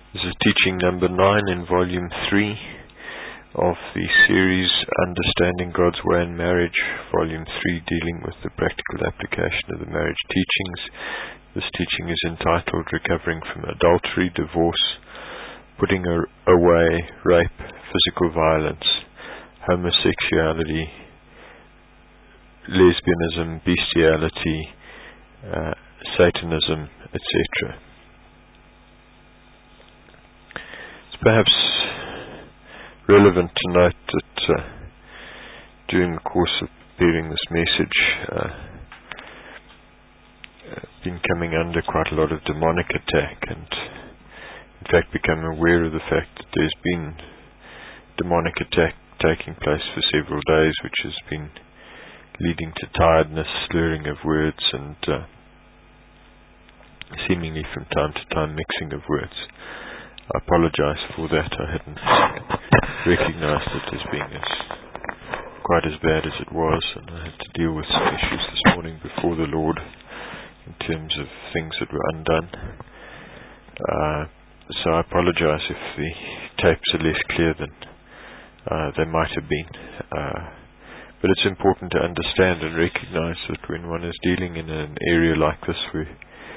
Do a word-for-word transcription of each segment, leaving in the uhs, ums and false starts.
This is teaching number nine in volume three of the series Understanding God's Way in Marriage, volume three, dealing with the practical application of the marriage teachings. This teaching is entitled Recovering from Adultery, Divorce, Putting Away Rape, Physical Violence, Homosexuality, Lesbianism, Bestiality, uh, Satanism, et cetera. It's perhaps relevant to note that uh, during the course of preparing this message, uh, I've been coming under quite a lot of demonic attack, and in fact become aware of the fact that there's been demonic attack taking place for several days, which has been leading to tiredness, slurring of words, and uh, seemingly from time to time mixing of words. I apologize for that. I hadn't recognized it as being as quite as bad as it was, and I had to deal with some issues this morning before the Lord in terms of things that were undone. Uh, so I apologize if the tapes are less clear than uh, they might have been. Uh, but it's important to understand and recognize that when one is dealing in an area like this where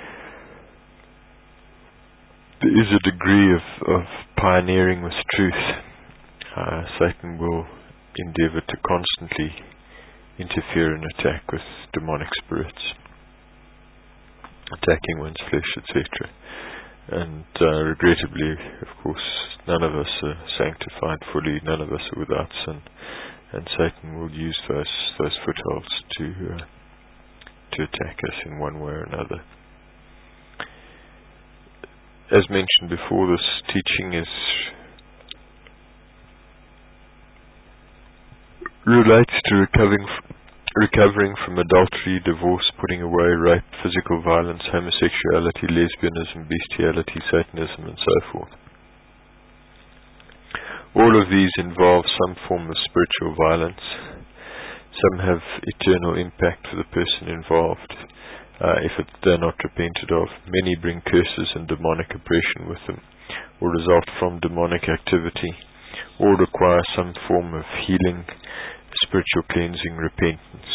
there is a degree of, of pioneering with truth, uh, Satan will endeavor to constantly interfere and attack with demonic spirits, attacking one's flesh, et cetera. And uh, regrettably, of course, none of us are sanctified fully, none of us are without sin, and Satan will use those those footholds to uh, to attack us in one way or another. As mentioned before, this teaching is relates to recovering recovering from adultery, divorce, putting away rape, physical violence, homosexuality, lesbianism, bestiality, Satanism, and so forth. All of these involve some form of spiritual violence. Some have eternal impact for the person involved, uh, if it, they're not repented of. Many bring curses and demonic oppression with them, or result from demonic activity, or require some form of healing, spiritual cleansing, repentance.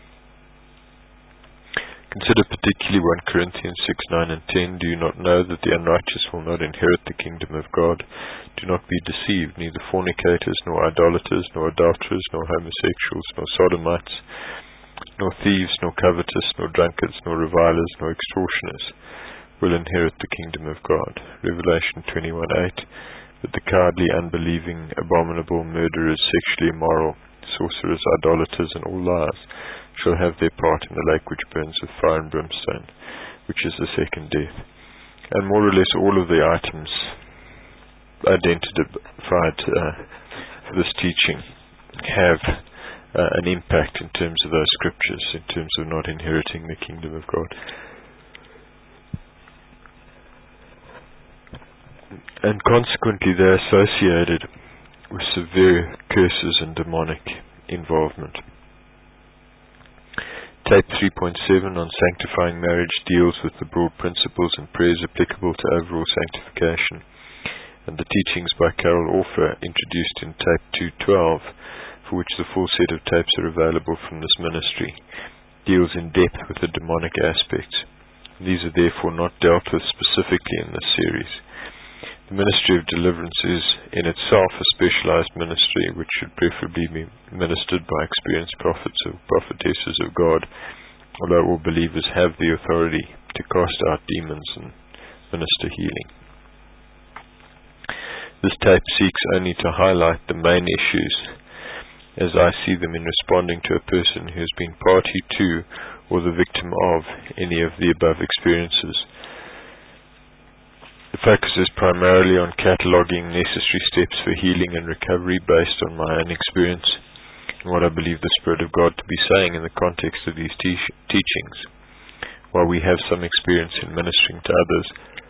Consider particularly First Corinthians six, nine and ten. Do you not know that the unrighteous will not inherit the kingdom of God? Do not be deceived, neither fornicators, nor idolaters, nor adulterers, nor homosexuals, nor sodomites, nor thieves, nor covetous, nor drunkards, nor revilers, nor extortioners will inherit the kingdom of God. Revelation twenty-one, eight. But the cowardly, unbelieving, abominable, murderers, sexually immoral, sorcerers, idolaters, and all liars shall have their part in the lake which burns with fire and brimstone, which is the second death. And more or less all of the items identified uh, for this teaching have uh, an impact in terms of those scriptures, in terms of not inheriting the kingdom of God. And consequently they're associated with severe curses and demonic involvement. Tape three point seven on sanctifying marriage deals with the broad principles and prayers applicable to overall sanctification, and the teachings by Carol Orfer introduced in tape two twelve, for which the full set of tapes are available from this ministry, deals in depth with the demonic aspects. These are therefore not dealt with specifically in this series. The ministry of deliverance is in itself a specialized ministry which should preferably be ministered by experienced prophets or prophetesses of God, although all believers have the authority to cast out demons and minister healing. This tape seeks only to highlight the main issues as I see them in responding to a person who has been party to or the victim of any of the above experiences. The focus is primarily on cataloguing necessary steps for healing and recovery based on my own experience and what I believe the Spirit of God to be saying in the context of these te- teachings. While we have some experience in ministering to others,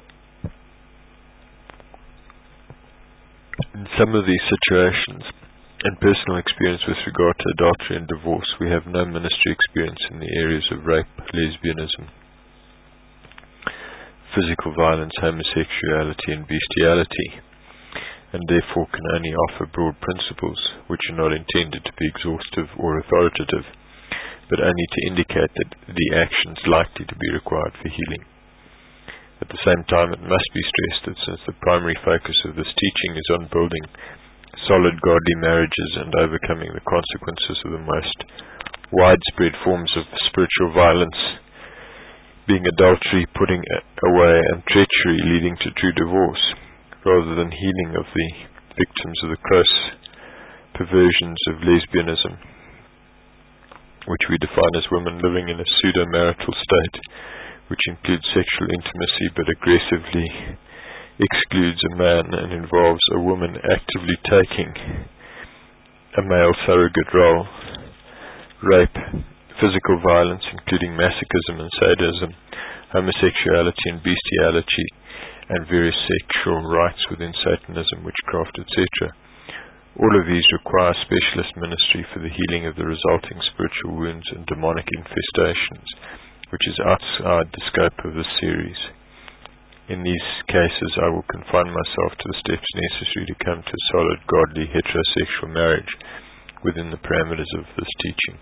in some of these situations and personal experience with regard to adultery and divorce, we have no ministry experience in the areas of rape, lesbianism, physical violence, homosexuality, and bestiality, and therefore can only offer broad principles which are not intended to be exhaustive or authoritative, but only to indicate that the actions likely to be required for healing. At the same time, it must be stressed that since the primary focus of this teaching is on building solid godly marriages and overcoming the consequences of the most widespread forms of spiritual violence, being adultery, putting away, and treachery leading to true divorce, rather than healing of the victims of the gross perversions of lesbianism, which we define as women living in a pseudo-marital state, which includes sexual intimacy but aggressively excludes a man and involves a woman actively taking a male surrogate role, rape, physical violence including masochism and sadism, homosexuality and bestiality, and various sexual rites within Satanism, witchcraft, et cetera. All of these require specialist ministry for the healing of the resulting spiritual wounds and demonic infestations, which is outside the scope of this series. In these cases, I will confine myself to the steps necessary to come to a solid, godly, heterosexual marriage within the parameters of this teaching.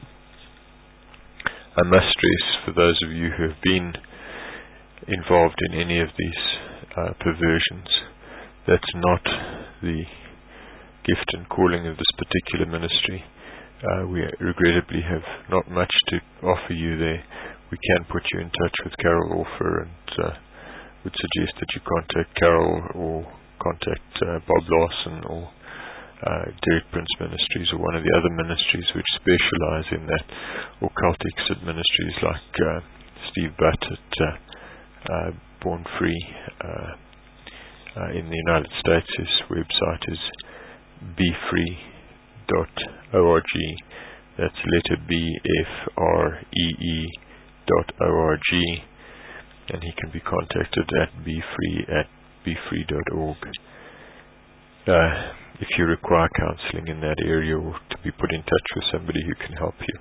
I must stress, for those of you who have been involved in any of these uh, perversions, that's not the gift and calling of this particular ministry. Uh, we regrettably have not much to offer you there. We can put you in touch with Carol Orfer, and uh, would suggest that you contact Carol or contact uh, Bob Lawson or uh, Derek Prince Ministries or one of the other ministries which specialize in that, or cultic ministries like uh, Steve Butt at uh, uh, Born Free uh, uh, in the United States. His website is be free dot org. That's letter B F R E E dot org, and he can be contacted at befree at befree dot org. Uh, if you require counseling in that area or to be put in touch with somebody who can help you.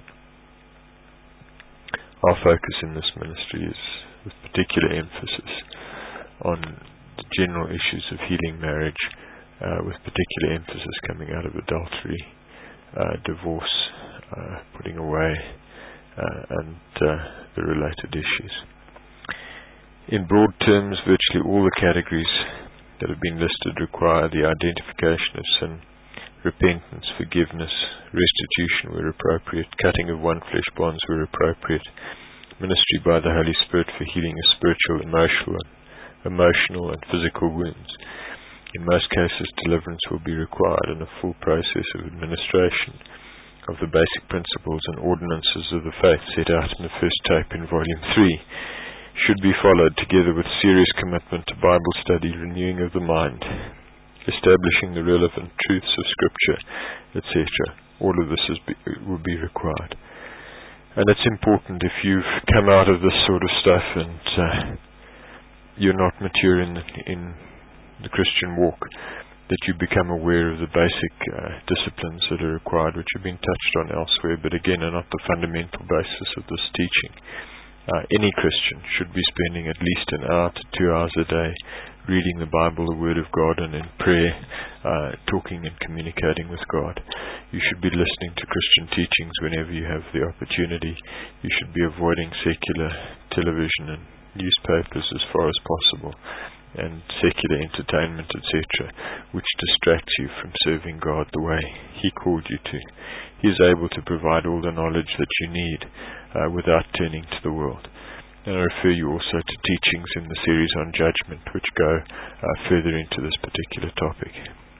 Our focus in this ministry is with particular emphasis on the general issues of healing marriage, uh, with particular emphasis coming out of adultery, uh, divorce, uh, putting away, uh, and uh, the related issues. In broad terms, virtually all the categories that have been listed require the identification of sin, repentance, forgiveness, restitution where appropriate, cutting of one flesh bonds where appropriate, ministry by the Holy Spirit for healing of spiritual, emotional, emotional and physical wounds. In most cases, deliverance will be required, and a full process of administration of the basic principles and ordinances of the faith set out in the first tape in Volume three should be followed, together with serious commitment to Bible study, renewing of the mind, establishing the relevant truths of Scripture, et cetera. All of this is be, will be required. And it's important, if you've come out of this sort of stuff and uh, you're not mature in, in the Christian walk, that you become aware of the basic uh, disciplines that are required, which have been touched on elsewhere, but again are not the fundamental basis of this teaching. Uh, any Christian should be spending at least an hour to two hours a day reading the Bible, the Word of God, and in prayer, uh, talking and communicating with God. You should be listening to Christian teachings whenever you have the opportunity. You should be avoiding secular television and newspapers as far as possible, and secular entertainment, et cetera, which distracts you from serving God the way He called you to. He is able to provide all the knowledge that you need uh, without turning to the world. And I refer you also to teachings in the series on judgment, which go uh, further into this particular topic.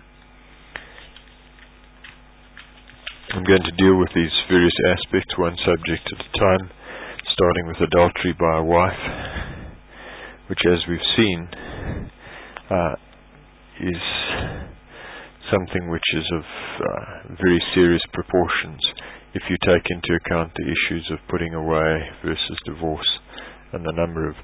I'm going to deal with these various aspects, one subject at a time, starting with adultery by a wife, which, as we've seen, uh, is something which is of uh, very serious proportions if you take into account the issues of putting away versus divorce, and the number of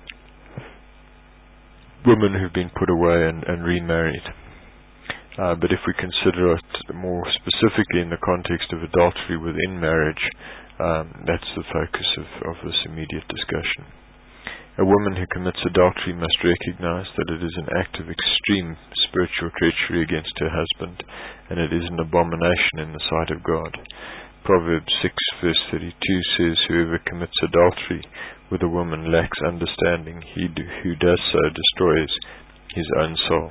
women who've been put away and, and remarried. Uh, but if we consider it more specifically in the context of adultery within marriage, um, that's the focus of, of this immediate discussion. A woman who commits adultery must recognize that it is an act of extreme spiritual treachery against her husband, and it is an abomination in the sight of God. Proverbs six verse thirty-two says, "Whoever commits adultery with a woman lacks understanding. He who does so destroys his own soul."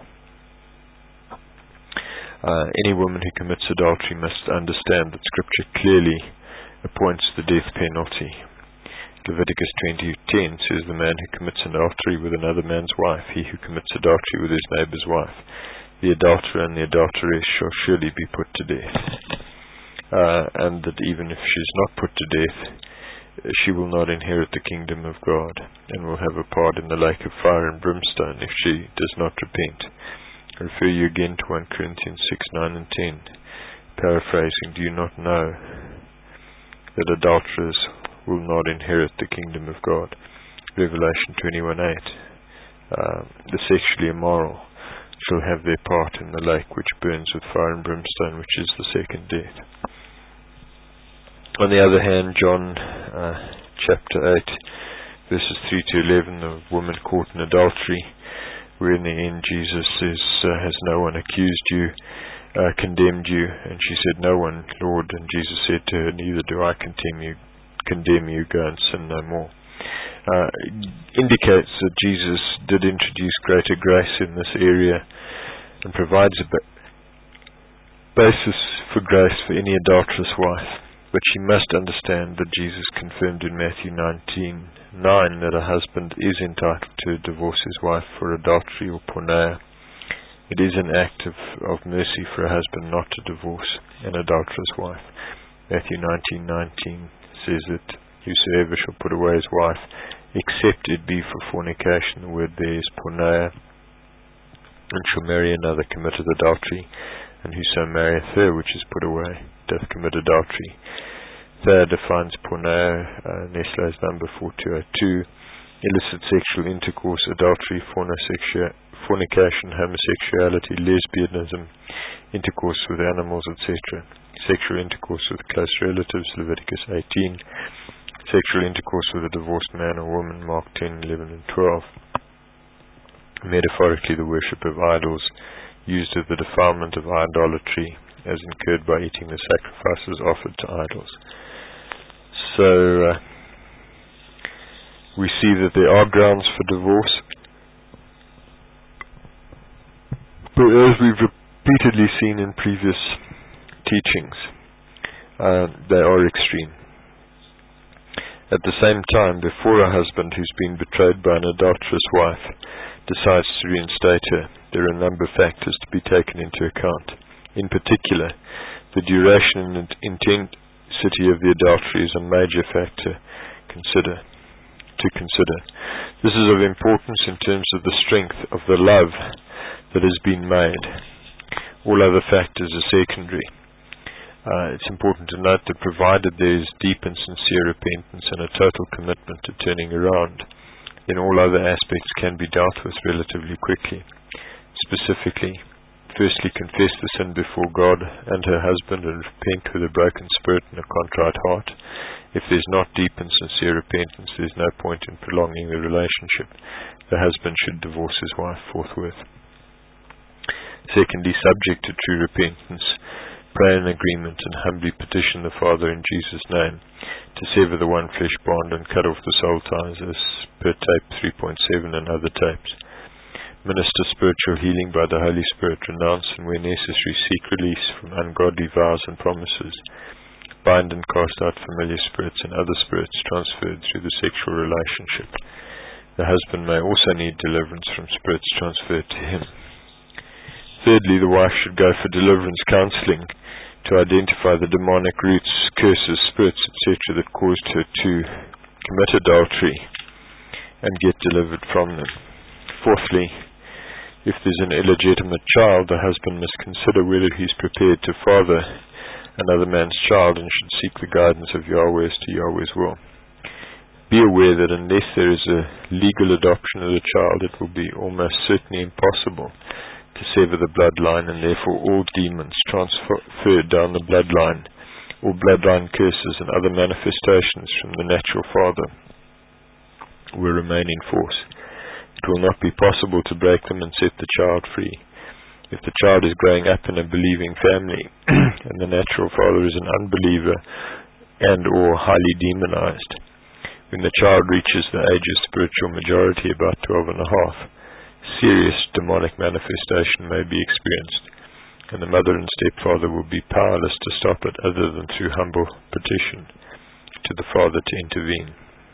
Uh, any woman who commits adultery must understand that Scripture clearly appoints the death penalty. Leviticus twenty ten says, "The man who commits adultery with another man's wife, he who commits adultery with his neighbor's wife, the adulterer and the adulteress shall surely be put to death." Uh, and that even if she is not put to death, she will not inherit the kingdom of God, and will have a part in the lake of fire and brimstone if she does not repent. I refer you again to First Corinthians six, nine and ten. Paraphrasing, "Do you not know that adulterers will not inherit the kingdom of God?" Revelation twenty-one eight. Uh, the sexually immoral shall have their part in the lake which burns with fire and brimstone, which is the second death. On the other hand, John uh, chapter eight, verses three to eleven, the woman caught in adultery, where in the end Jesus says, uh, "Has no one accused you, uh, condemned you?" And she said, "No one, Lord." And Jesus said to her, "Neither do I condemn you. Condemn you, go and sin no more." Uh, indicates that Jesus did introduce greater grace in this area and provides a ba- basis for grace for any adulterous wife. But she must understand that Jesus confirmed in Matthew nineteen nine that a husband is entitled to divorce his wife for adultery or porneia. It is an act of, of mercy for a husband not to divorce an adulterous wife. Matthew nineteen nineteen says that whosoever shall put away his wife, except it be for fornication, the word there is porneia, and shall marry another, committeth adultery, and whoso marrieth her which is put away doth commit adultery. Third defines porneia, uh, Nestle's number four two oh two, illicit sexual intercourse, adultery, fornication, homosexuality, lesbianism, intercourse with animals, et cetera. Sexual intercourse with close relatives, Leviticus eighteen. Sexual intercourse with a divorced man or woman, Mark ten, eleven and twelve. Metaphorically, the worship of idols, used as the defilement of idolatry, as incurred by eating the sacrifices offered to idols. So, uh, we see that there are grounds for divorce, but as we've repeatedly seen in previous teachings, uh, they are extreme. At the same time, before a husband who's been betrayed by an adulterous wife decides to reinstate her, there are a number of factors to be taken into account. In particular, the duration and intensity of the adultery is a major factor consider, to consider. This is of importance in terms of the strength of the love that has been made. All other factors are secondary. Uh, it's important to note that provided there is deep and sincere repentance and a total commitment to turning around, then all other aspects can be dealt with relatively quickly. Specifically, firstly, confess the sin before God and her husband and repent with a broken spirit and a contrite heart. If there's not deep and sincere repentance, there's no point in prolonging the relationship. The husband should divorce his wife forthwith. Secondly, subject to true repentance, pray in agreement and humbly petition the Father in Jesus' name to sever the one flesh bond and cut off the soul ties, as per tape three point seven and other tapes. Minister spiritual healing by the Holy Spirit, renounce and where necessary seek release from ungodly vows and promises. Bind and cast out familiar spirits and other spirits transferred through the sexual relationship. The husband may also need deliverance from spirits transferred to him. Thirdly, the wife should go for deliverance counseling to identify the demonic roots, curses, spirits, et cetera that caused her to commit adultery and get delivered from them. Fourthly, if there's an illegitimate child, the husband must consider whether he's prepared to father another man's child and should seek the guidance of Yahweh as to Yahweh's will. Be aware that unless there is a legal adoption of the child, it will be almost certainly impossible to sever the bloodline, and therefore all demons transferred down the bloodline, all bloodline curses and other manifestations from the natural father will remain in force. It will not be possible to break them and set the child free. If the child is growing up in a believing family and the natural father is an unbeliever and or highly demonized, when the child reaches the age of spiritual majority, about twelve and a half, serious demonic manifestation may be experienced, and the mother and stepfather will be powerless to stop it other than through humble petition to the father to intervene.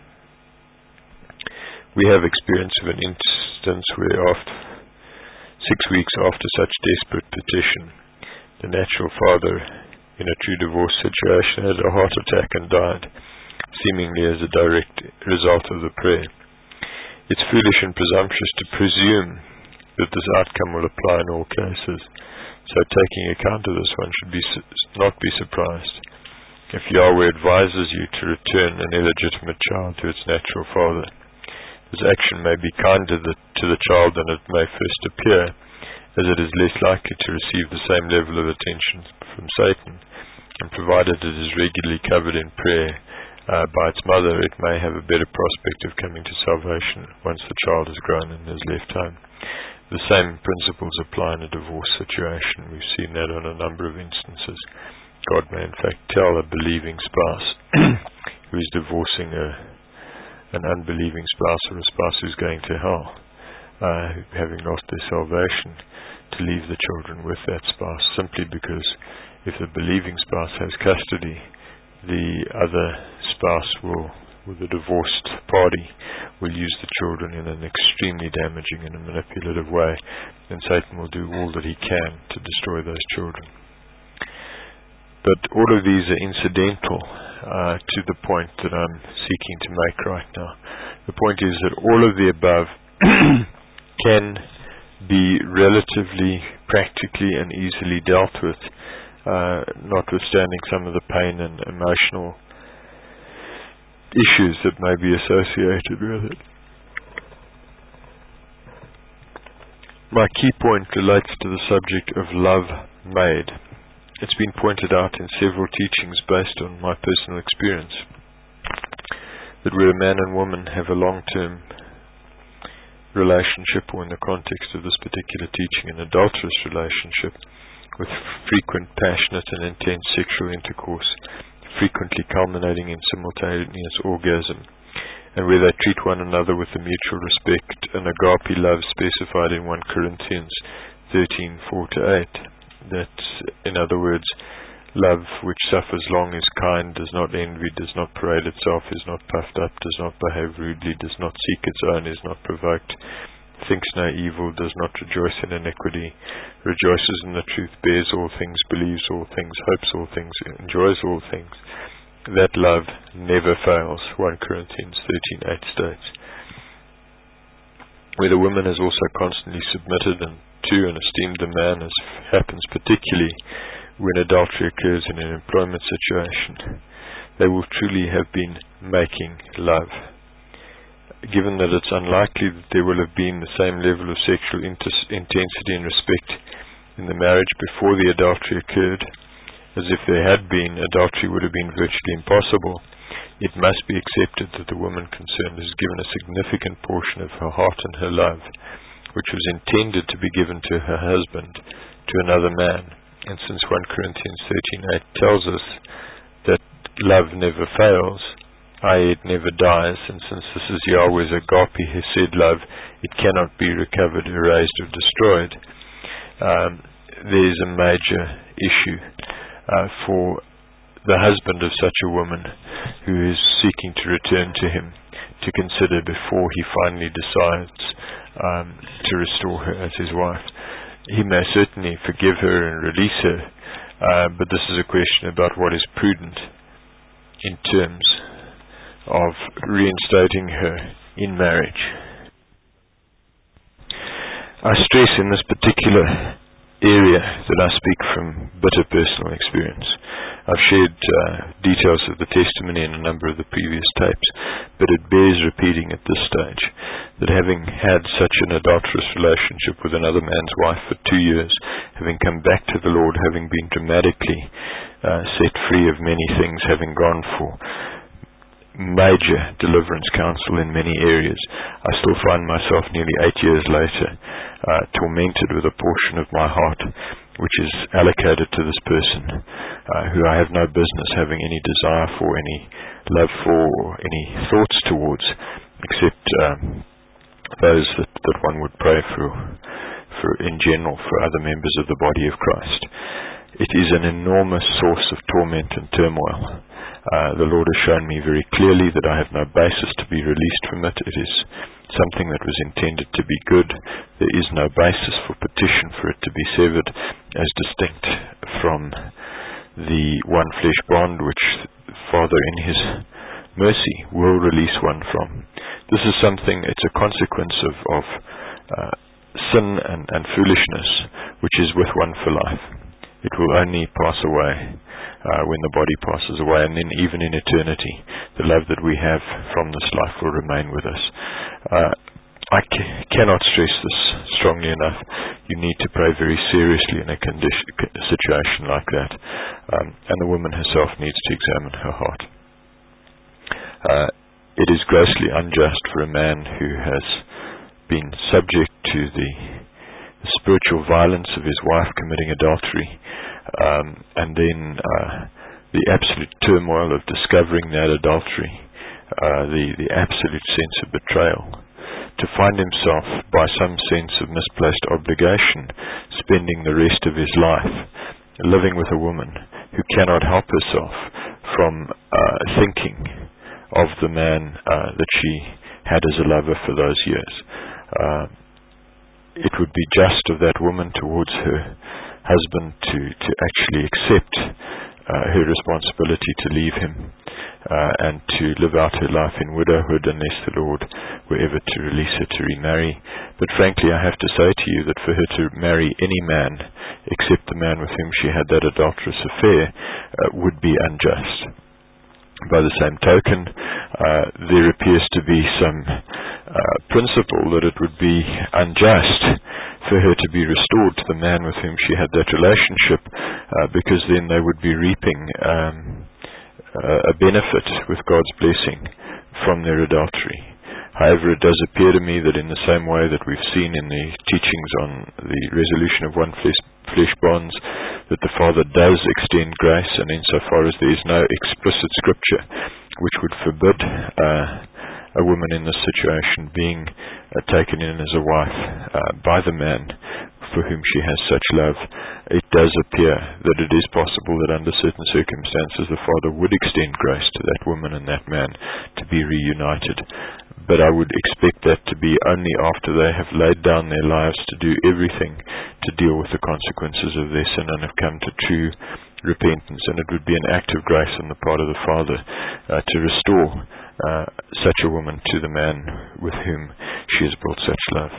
We have experience of an instance where after six weeks after such desperate petition, the natural father in a true divorce situation had a heart attack and died, seemingly as a direct result of the prayer. It's foolish and presumptuous to presume that this outcome will apply in all cases, so taking account of this, one should be not be surprised if Yahweh advises you to return an illegitimate child to its natural father. This action may be kinder to the child than it may first appear, as it is less likely to receive the same level of attention from Satan, and provided it is regularly covered in prayer uh, by its mother, it may have a better prospect of coming to salvation once the child has grown and has left home. The same principles apply in a divorce situation. We've seen that on a number of instances. God may in fact tell a believing spouse who is divorcing a an unbelieving spouse or a spouse who's going to hell, uh, having lost their salvation, to leave the children with that spouse, simply because if the believing spouse has custody, the other spouse will, with the divorced party, will use the children in an extremely damaging and a manipulative way, and Satan will do all that he can to destroy those children. But all of these are incidental uh, to the point that I'm seeking to make right now. The point is that all of the above can be relatively, practically and easily dealt with, uh, notwithstanding some of the pain and emotional issues that may be associated with it. My key point relates to the subject of love made. It's been pointed out in several teachings based on my personal experience that where a man and woman have a long-term relationship, or in the context of this particular teaching, an adulterous relationship, with frequent, passionate and intense sexual intercourse, frequently culminating in simultaneous orgasm, and where they treat one another with a mutual respect and agape love specified in First Corinthians thirteen, four to eight. That, in other words, love which suffers long, is kind, does not envy, does not parade itself, is not puffed up, does not behave rudely, does not seek its own, is not provoked, thinks no evil, does not rejoice in iniquity, rejoices in the truth, bears all things, believes all things, hopes all things, enjoys all things. That love never fails, First Corinthians thirteen, eight states. Where the woman has also constantly submitted and to and esteemed the man, as happens particularly when adultery occurs in an employment situation, they will truly have been making love. Given that it's unlikely that there will have been the same level of sexual inter- intensity and respect in the marriage before the adultery occurred, as if there had been, adultery would have been virtually impossible, it must be accepted that the woman concerned has given a significant portion of her heart and her love, which was intended to be given to her husband, to another man. And since First Corinthians thirteen, eight tells us that love never fails, that is, it never dies, and since this is Yahweh's agape, hesed love, it cannot be recovered, erased, or destroyed, um, there is a major issue uh, for the husband of such a woman who is seeking to return to him to consider before he finally decides Um, to restore her as his wife. He may certainly forgive her and release her, uh, but this is a question about what is prudent in terms of reinstating her in marriage. I stress in this particular area that I speak from bitter personal experience. I've shared uh, details of the testimony in a number of the previous tapes, but it bears repeating at this stage that having had such an adulterous relationship with another man's wife for two years, having come back to the Lord, having been dramatically uh, set free of many things, having gone for major deliverance counsel in many areas, I still find myself nearly eight years later uh, tormented with a portion of my heart which is allocated to this person uh, who I have no business having any desire for, any love for, or any thoughts towards, except um, those that, that one would pray for, for in general for other members of the body of Christ. It is an enormous source of torment and turmoil. Uh, the Lord has shown me very clearly that I have no basis to be released from it. It is something that was intended to be good. There is no basis for petition for it to be severed as distinct from the one flesh bond which the Father in His mercy will release one from. This is something, it's a consequence of, of uh, sin and, and foolishness which is with one for life. It will only pass away uh, when the body passes away, and then even in eternity, the love that we have from this life will remain with us. Uh, I c- cannot stress this strongly enough. You need to pray very seriously in a condition, a situation like that, um, and the woman herself needs to examine her heart. Uh, it is grossly unjust for a man who has been subject to the the spiritual violence of his wife committing adultery, um, and then uh, the absolute turmoil of discovering that adultery, uh, the, the absolute sense of betrayal, to find himself, by some sense of misplaced obligation, spending the rest of his life living with a woman who cannot help herself from uh, thinking of the man uh, that she had as a lover for those years. Uh, It would be just of that woman towards her husband to, to actually accept uh, her responsibility to leave him uh, and to live out her life in widowhood unless the Lord were ever to release her to remarry. But frankly, I have to say to you that for her to marry any man except the man with whom she had that adulterous affair uh, would be unjust. By the same token, uh, there appears to be some uh, principle that it would be unjust for her to be restored to the man with whom she had that relationship, uh, because then they would be reaping um, uh, a benefit with God's blessing from their adultery. However, it does appear to me that in the same way that we've seen in the teachings on the resolution of one flesh, flesh bonds, that the Father does extend grace, and insofar as there is no explicit scripture which would forbid uh, a woman in this situation being uh, taken in as a wife uh, by the man for whom she has such love, it does appear that it is possible that under certain circumstances the Father would extend grace to that woman and that man to be reunited. But I would expect that to be only after they have laid down their lives to do everything to deal with the consequences of their sin and have come to true repentance. And it would be an act of grace on the part of the Father uh, to restore uh, such a woman to the man with whom she has built such love.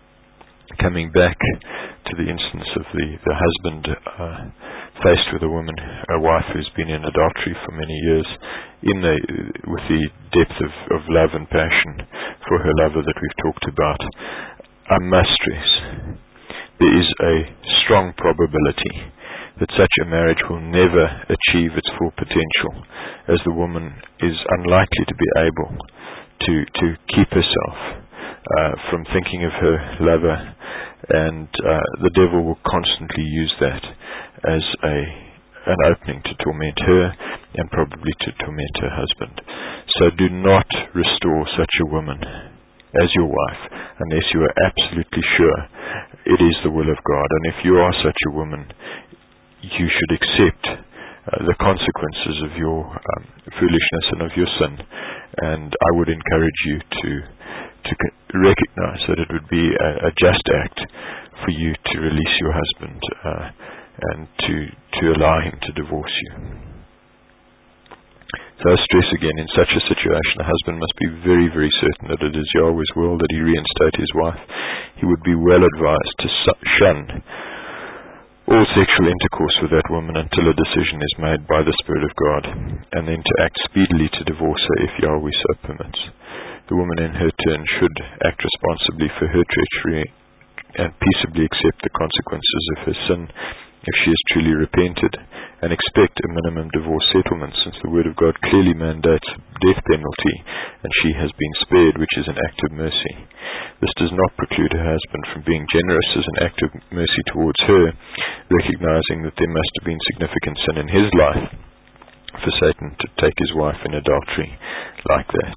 Coming back to the instance of the, the husband uh, faced with a woman, a wife who's been in adultery for many years, in the with the depth of, of love and passion for her lover that we've talked about, I must stress there is a strong probability that such a marriage will never achieve its full potential, as the woman is unlikely to be able to to keep herself uh, from thinking of her lover, and uh, the devil will constantly use that as a an opening to torment her and probably to torment her husband. So do not restore such a woman as your wife unless you are absolutely sure it is the will of God. And if you are such a woman, you should accept uh, the consequences of your um, foolishness and of your sin. And I would encourage you to to recognize that it would be a, a just act for you to release your husband uh, and to, to allow him to divorce you. So I stress again, in such a situation, a husband must be very, very certain that it is Yahweh's will that he reinstate his wife. He would be well advised to shun all sexual intercourse with that woman until a decision is made by the Spirit of God, and then to act speedily to divorce her if Yahweh so permits. The woman in her turn should act responsibly for her treachery and peaceably accept the consequences of her sin if she has truly repented, and expect a minimum divorce settlement, since the Word of God clearly mandates death penalty, and she has been spared, which is an act of mercy. This does not preclude her husband from being generous as an act of mercy towards her, recognizing that there must have been significant sin in his life for Satan to take his wife in adultery like that.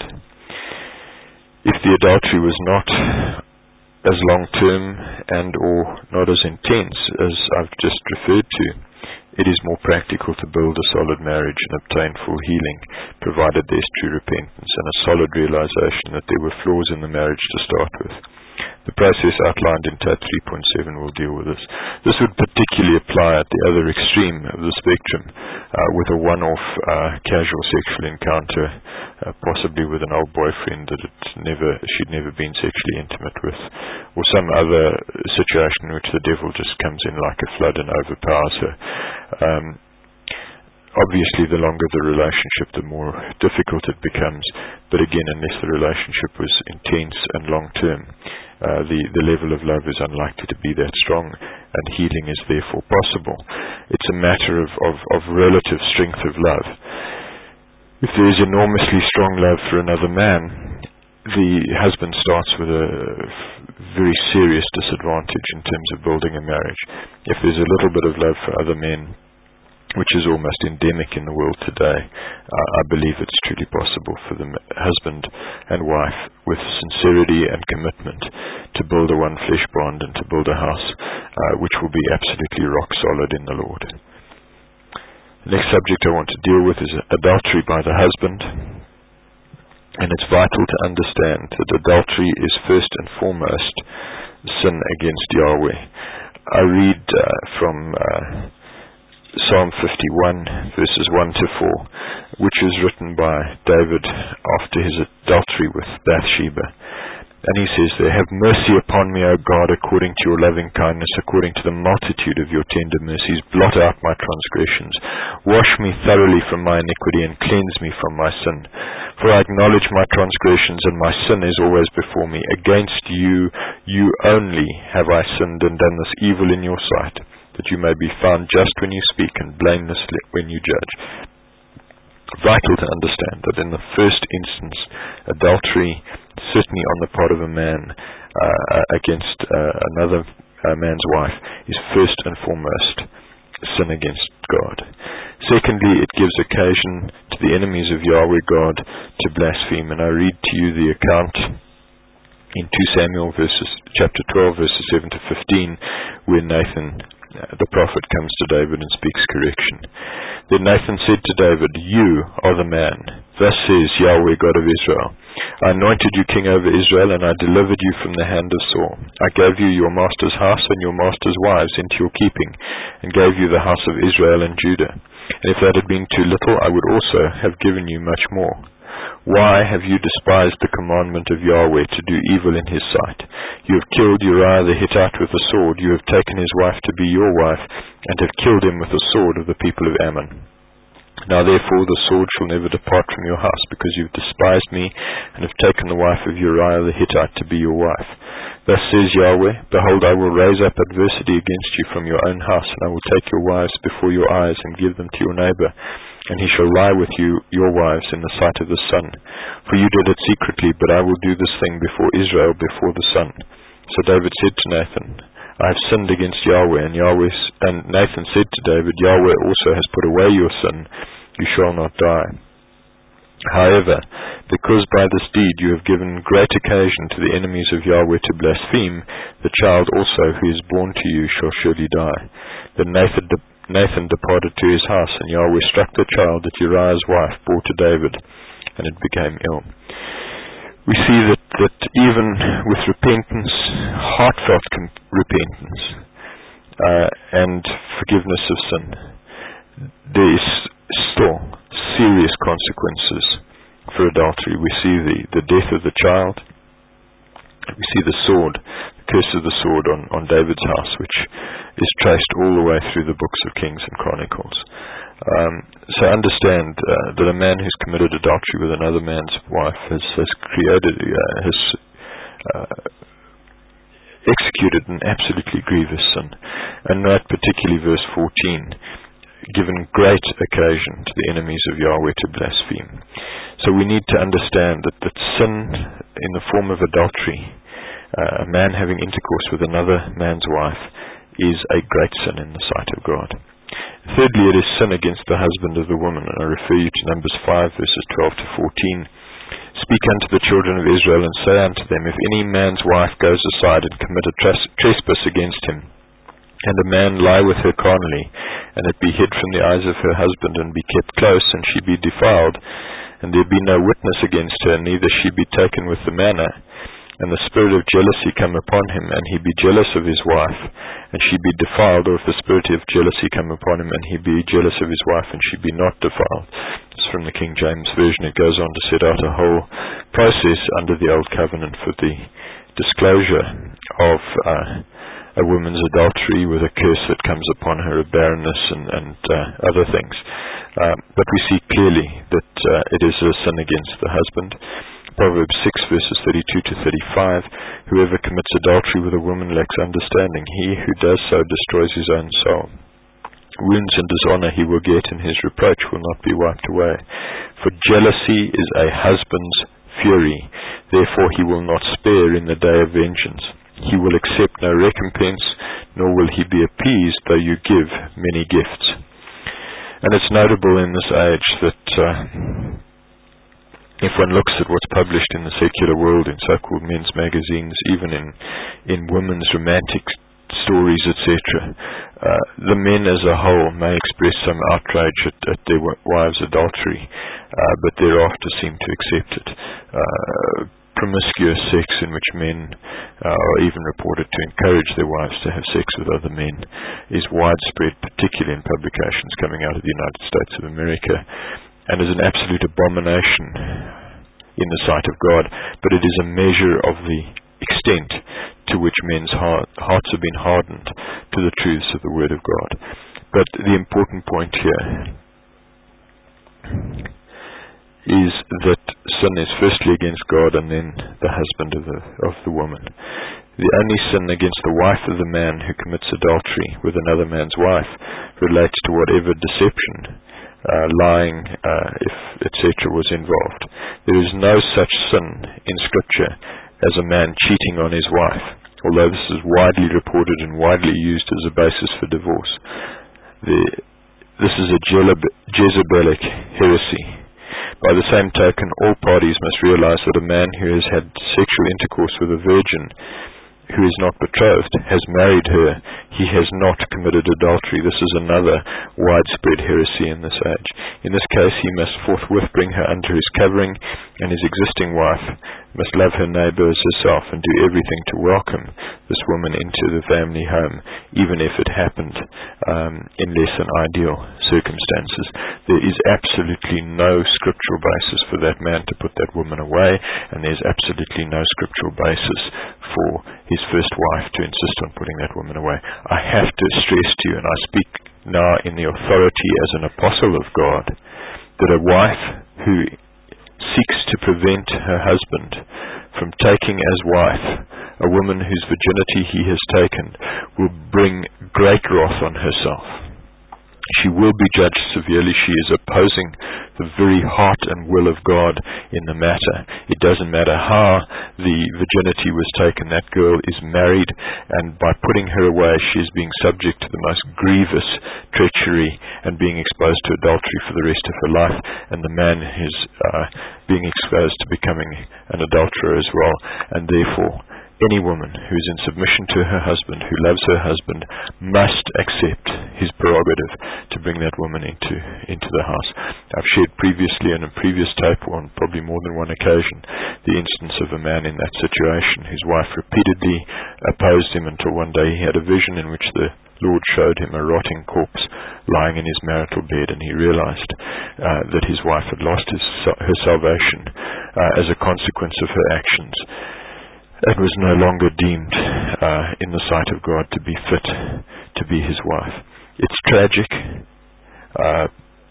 If the adultery was not as long-term and or not as intense as I've just referred to, it is more practical to build a solid marriage and obtain full healing, provided there's true repentance and a solid realization that there were flaws in the marriage to start with. The process outlined in tab three point seven will deal with this. This would particularly apply at the other extreme of the spectrum, uh, with a one-off uh, casual sexual encounter, uh, possibly with an old boyfriend that it's never, she'd never been sexually intimate with, or some other situation in which the devil just comes in like a flood and overpowers her. Um, Obviously, the longer the relationship, the more difficult it becomes. But again, unless the relationship was intense and long-term, uh, the, the level of love is unlikely to be that strong, and healing is therefore possible. It's a matter of, of, of relative strength of love. If there is enormously strong love for another man, the husband starts with a very serious disadvantage in terms of building a marriage. If there's a little bit of love for other men, which is almost endemic in the world today, uh, I believe it's truly possible for the husband and wife, with sincerity and commitment, to build a one flesh bond and to build a house uh, which will be absolutely rock solid in the Lord. The next subject I want to deal with is adultery by the husband. And it's vital to understand that adultery is first and foremost sin against Yahweh. I read uh, from Uh, Psalm fifty-one, verses one to four, which was written by David after his adultery with Bathsheba. And he says there, "Have mercy upon me, O God, according to your loving kindness, according to the multitude of your tender mercies. Blot out my transgressions. Wash me thoroughly from my iniquity, and cleanse me from my sin. For I acknowledge my transgressions, and my sin is always before me. Against you, you only, have I sinned and done this evil in your sight, that you may be found just when you speak and blameless when you judge." Vital to understand that in the first instance, adultery, certainly on the part of a man uh, against uh, another uh, man's wife, is first and foremost sin against God. Secondly, it gives occasion to the enemies of Yahweh God to blaspheme. And I read to you the account in two Samuel verses, chapter twelve, verses seven to fifteen, where Nathan, the prophet, comes to David and speaks correction. Then Nathan said to David, "You are the man. Thus says Yahweh God of Israel, I anointed you king over Israel, and I delivered you from the hand of Saul. I gave you your master's house and your master's wives into your keeping, and gave you the house of Israel and Judah. And if that had been too little, I would also have given you much more. Why have you despised the commandment of Yahweh to do evil in his sight? You have killed Uriah the Hittite with a sword. You have taken his wife to be your wife, and have killed him with the sword of the people of Ammon. Now therefore the sword shall never depart from your house, because you have despised me, and have taken the wife of Uriah the Hittite to be your wife. Thus says Yahweh, Behold, I will raise up adversity against you from your own house, and I will take your wives before your eyes, and give them to your neighbor. And he shall lie with you, your wives, in the sight of the sun. For you did it secretly, but I will do this thing before Israel, before the sun." So David said to Nathan, "I have sinned against Yahweh." And Yahweh, and Nathan said to David, "Yahweh also has put away your sin. You shall not die. However, because by this deed you have given great occasion to the enemies of Yahweh to blaspheme, the child also who is born to you shall surely die." Then Nathan de- Nathan departed to his house, and Yahweh struck the child that Uriah's wife bore to David, and it became ill. We see that, that even with repentance, heartfelt com- repentance, uh, and forgiveness of sin, there is still serious consequences for adultery. We see the, the death of the child. We see the sword, the curse of the sword on, on David's house, which is traced all the way through the books of Kings and Chronicles. Um, so understand uh, that a man who's committed adultery with another man's wife has, has created, uh, has uh, executed an absolutely grievous sin. And note particularly verse fourteen. given great occasion to the enemies of Yahweh to blaspheme. So we need to understand that, that sin in the form of adultery, uh, a man having intercourse with another man's wife, is a great sin in the sight of God. Thirdly, it is sin against the husband of the woman, and I refer you to Numbers five, verses twelve to fourteen. Speak unto the children of Israel, and say unto them, if any man's wife goes aside and commit a trespass against him, and a man lie with her carnally, and it be hid from the eyes of her husband, and be kept close, and she be defiled, and there be no witness against her, neither she be taken with the manner, and the spirit of jealousy come upon him, and he be jealous of his wife, and she be defiled, or if the spirit of jealousy come upon him, and he be jealous of his wife, and she be not defiled. It's from the King James Version. It goes on to set out a whole process under the Old Covenant for the disclosure of uh, a woman's adultery with a curse that comes upon her, of barrenness and, and uh, other things. Uh, but we see clearly that uh, it is a sin against the husband. Proverbs six, verses thirty-two to thirty-five, whoever commits adultery with a woman lacks understanding. He who does so destroys his own soul. Wounds and dishonor he will get, and his reproach will not be wiped away. For jealousy is a husband's fury, therefore he will not spare in the day of vengeance. He will accept no recompense, nor will he be appeased, though you give many gifts. And it's notable in this age that uh, if one looks at what's published in the secular world, in so-called men's magazines, even in, in women's romantic stories, et cetera, uh, the men as a whole may express some outrage at, at their wives' adultery, uh, but thereafter seem to accept it. Uh, promiscuous sex in which men uh, are even reported to encourage their wives to have sex with other men is widespread, particularly in publications coming out of the United States of America, and is an absolute abomination in the sight of God, but it is a measure of the extent to which men's heart, hearts have been hardened to the truths of the Word of God. But the important point here is that sin is firstly against God and then the husband of the, of the woman. The only sin against the wife of the man who commits adultery with another man's wife relates to whatever deception, uh, lying, uh, if et cetera was involved. There is no such sin in Scripture as a man cheating on his wife, although this is widely reported and widely used as a basis for divorce. The, this is a Jezebelic heresy. By the same token, all parties must realize that a man who has had sexual intercourse with a virgin who is not betrothed has married her. He has not committed adultery. This is another widespread heresy in this age. In this case, he must forthwith bring her under his covering, and his existing wife must love her neighbor as herself and do everything to welcome this woman into the family home, even if it happened um, in less than ideal circumstances. There is absolutely no scriptural basis for that man to put that woman away, and there's absolutely no scriptural basis for his first wife to insist on putting that woman away. I have to stress to you, and I speak now in the authority as an apostle of God, that a wife who seeks to prevent her husband from taking as wife a woman whose virginity he has taken will bring great wrath on herself. She will be judged severely. She is opposing the very heart and will of God in the matter. It doesn't matter how the virginity was taken. That girl is married, and by putting her away, she is being subject to the most grievous treachery and being exposed to adultery for the rest of her life, and the man is uh, being exposed to becoming an adulterer as well, and therefore any woman who is in submission to her husband, who loves her husband, must accept his prerogative to bring that woman into into the house. I've shared previously in a previous tape, on probably more than one occasion, the instance of a man in that situation whose wife repeatedly opposed him until one day he had a vision in which the Lord showed him a rotting corpse lying in his marital bed, and he realized uh, that his wife had lost his, her salvation uh, as a consequence of her actions, and was no longer deemed uh, in the sight of God to be fit to be his wife. It's tragic. Uh,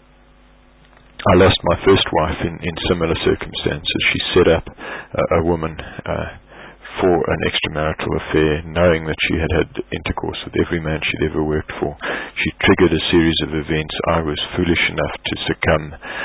I lost my first wife in, in similar circumstances. She set up uh, a woman uh, for an extramarital affair, knowing that she had had intercourse with every man she'd ever worked for. She triggered a series of events. I was foolish enough to succumb,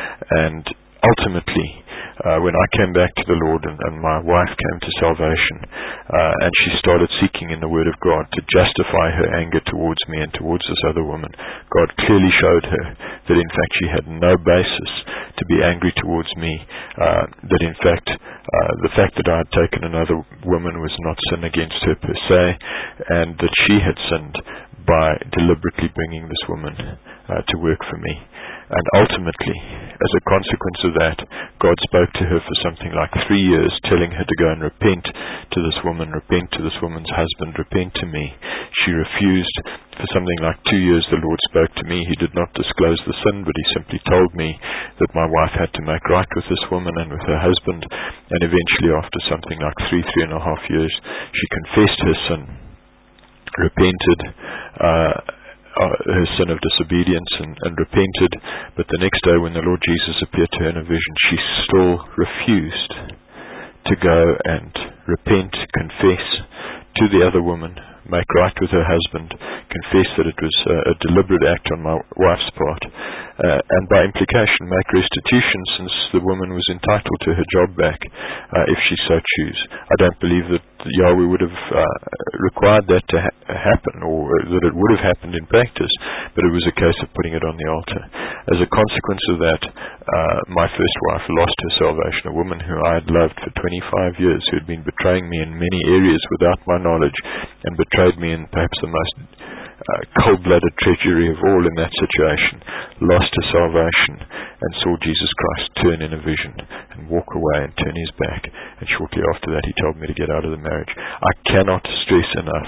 and ultimately, uh, when I came back to the Lord and, and my wife came to salvation, uh, and she started seeking in the Word of God to justify her anger towards me and towards this other woman, God clearly showed her that in fact she had no basis to be angry towards me, uh, that in fact uh, the fact that I had taken another woman was not sin against her per se, and that she had sinned by deliberately bringing this woman uh, to work for me. And ultimately, as a consequence of that, God spoke to her for something like three years, telling her to go and repent to this woman, repent to this woman's husband, repent to me. She refused. For something like two years, the Lord spoke to me. He did not disclose the sin, but He simply told me that my wife had to make right with this woman and with her husband. And eventually, after something like three, three and a half years, she confessed her sin, repented, uh, Uh, her sin of disobedience and, and repented, but the next day when the Lord Jesus appeared to her in a vision, she still refused to go and repent, confess to the other woman, make right with her husband, confess that it was uh, a deliberate act on my wife's part, uh, and by implication make restitution, since the woman was entitled to her job back uh, if she so choose. I don't believe that Yahweh would have uh, required that to ha- happen, or that it would have happened in practice, but it was a case of putting it on the altar. As a consequence of that, uh, my first wife lost her salvation, a woman who I had loved for twenty-five years, who had been betraying me in many areas without my knowledge, and betrayed me in perhaps the most uh, cold-blooded treachery of all in that situation, lost her salvation and saw Jesus Christ turn in a vision and walk away and turn His back, and shortly after that He told me to get out of the marriage. I cannot stress enough,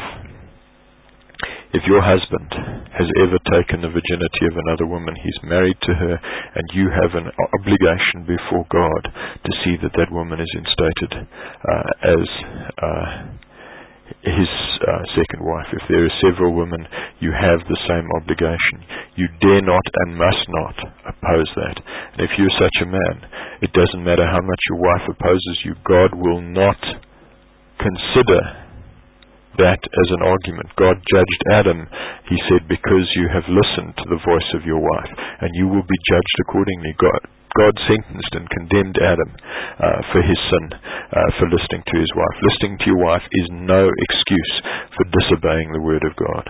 if your husband has ever taken the virginity of another woman, he's married to her, and you have an obligation before God to see that that woman is instated uh, as uh, his uh, second wife. If there are several women, you have the same obligation. You dare not and must not oppose that. And if you're such a man, it doesn't matter how much your wife opposes you, God will not consider that as an argument. God judged Adam, He said, because you have listened to the voice of your wife, and you will be judged accordingly. God God sentenced and condemned Adam uh, for his sin, uh, for listening to his wife. Listening to your wife is no excuse for disobeying the word of God.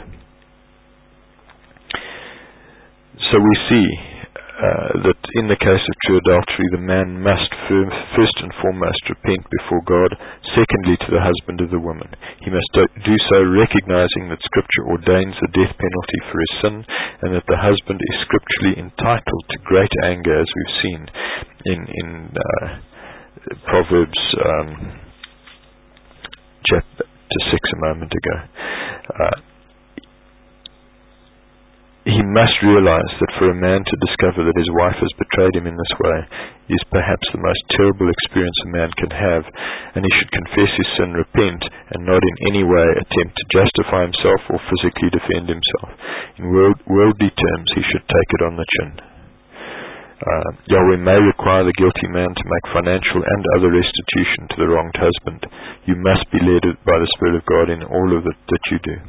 So we see uh, that in the case of true adultery, the man must first and foremost repent before God, secondly to the husband of the woman. He must do so recognizing that Scripture ordains the death penalty for his sin, and that the husband is scripturally entitled to great anger, as we've seen in, in uh, Proverbs um, chapter six a moment ago. Uh, He must realize that for a man to discover that his wife has betrayed him in this way is perhaps the most terrible experience a man can have, and he should confess his sin, repent, and not in any way attempt to justify himself or physically defend himself. In world, worldly terms, he should take it on the chin. Uh, Yahweh may require the guilty man to make financial and other restitution to the wronged husband. You must be led by the Spirit of God in all of it that you do.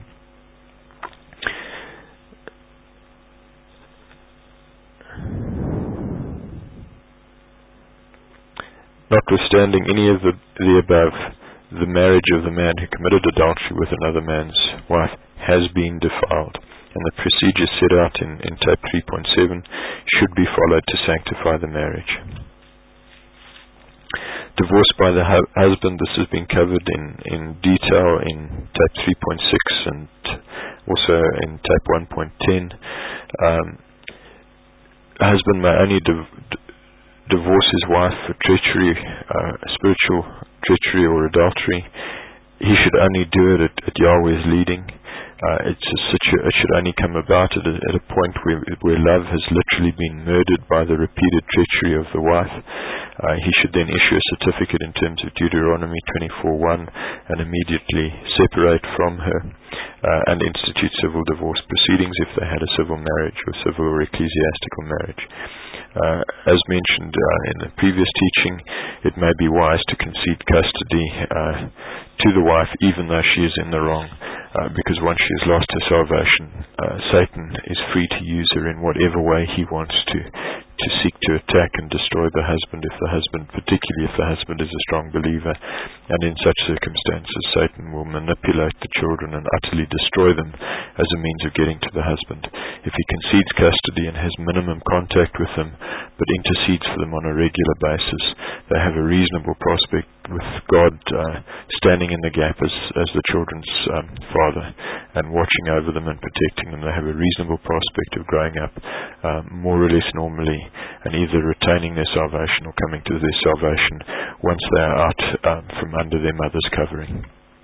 Notwithstanding any of the, the above, the marriage of the man who committed adultery with another man's wife has been defiled, and the procedures set out in, in tape three point seven should be followed to sanctify the marriage. Divorce by the hu- husband, this has been covered in, in detail in tape three point six and also in tape one point ten. Um, a husband may only div- divorce his wife for treachery, uh, spiritual treachery or adultery. He should only do it at, at Yahweh's leading. Uh, it's a situ- it should only come about at a, at a point where, where love has literally been murdered by the repeated treachery of the wife. Uh, he should then issue a certificate in terms of Deuteronomy twenty-four one and immediately separate from her uh, and institute civil divorce proceedings if they had a civil marriage or civil or ecclesiastical marriage. Uh, as mentioned uh, in the previous teaching, it may be wise to concede custody uh, to the wife even though she is in the wrong, uh, because once she has lost her salvation, uh, Satan is free to use her in whatever way he wants to, to seek to attack and destroy the husband, if the husband, particularly if the husband is a strong believer. And in such circumstances, Satan will manipulate the children and utterly destroy them as a means of getting to the husband. If he concedes custody and has minimum contact with them, but intercedes for them on a regular basis, they have a reasonable prospect with God uh, standing in the gap as, as the children's um, father and watching over them and protecting them. They have a reasonable prospect of growing up uh, more or less normally and either retaining their salvation or coming to their salvation once they are out um, from under their mother's covering.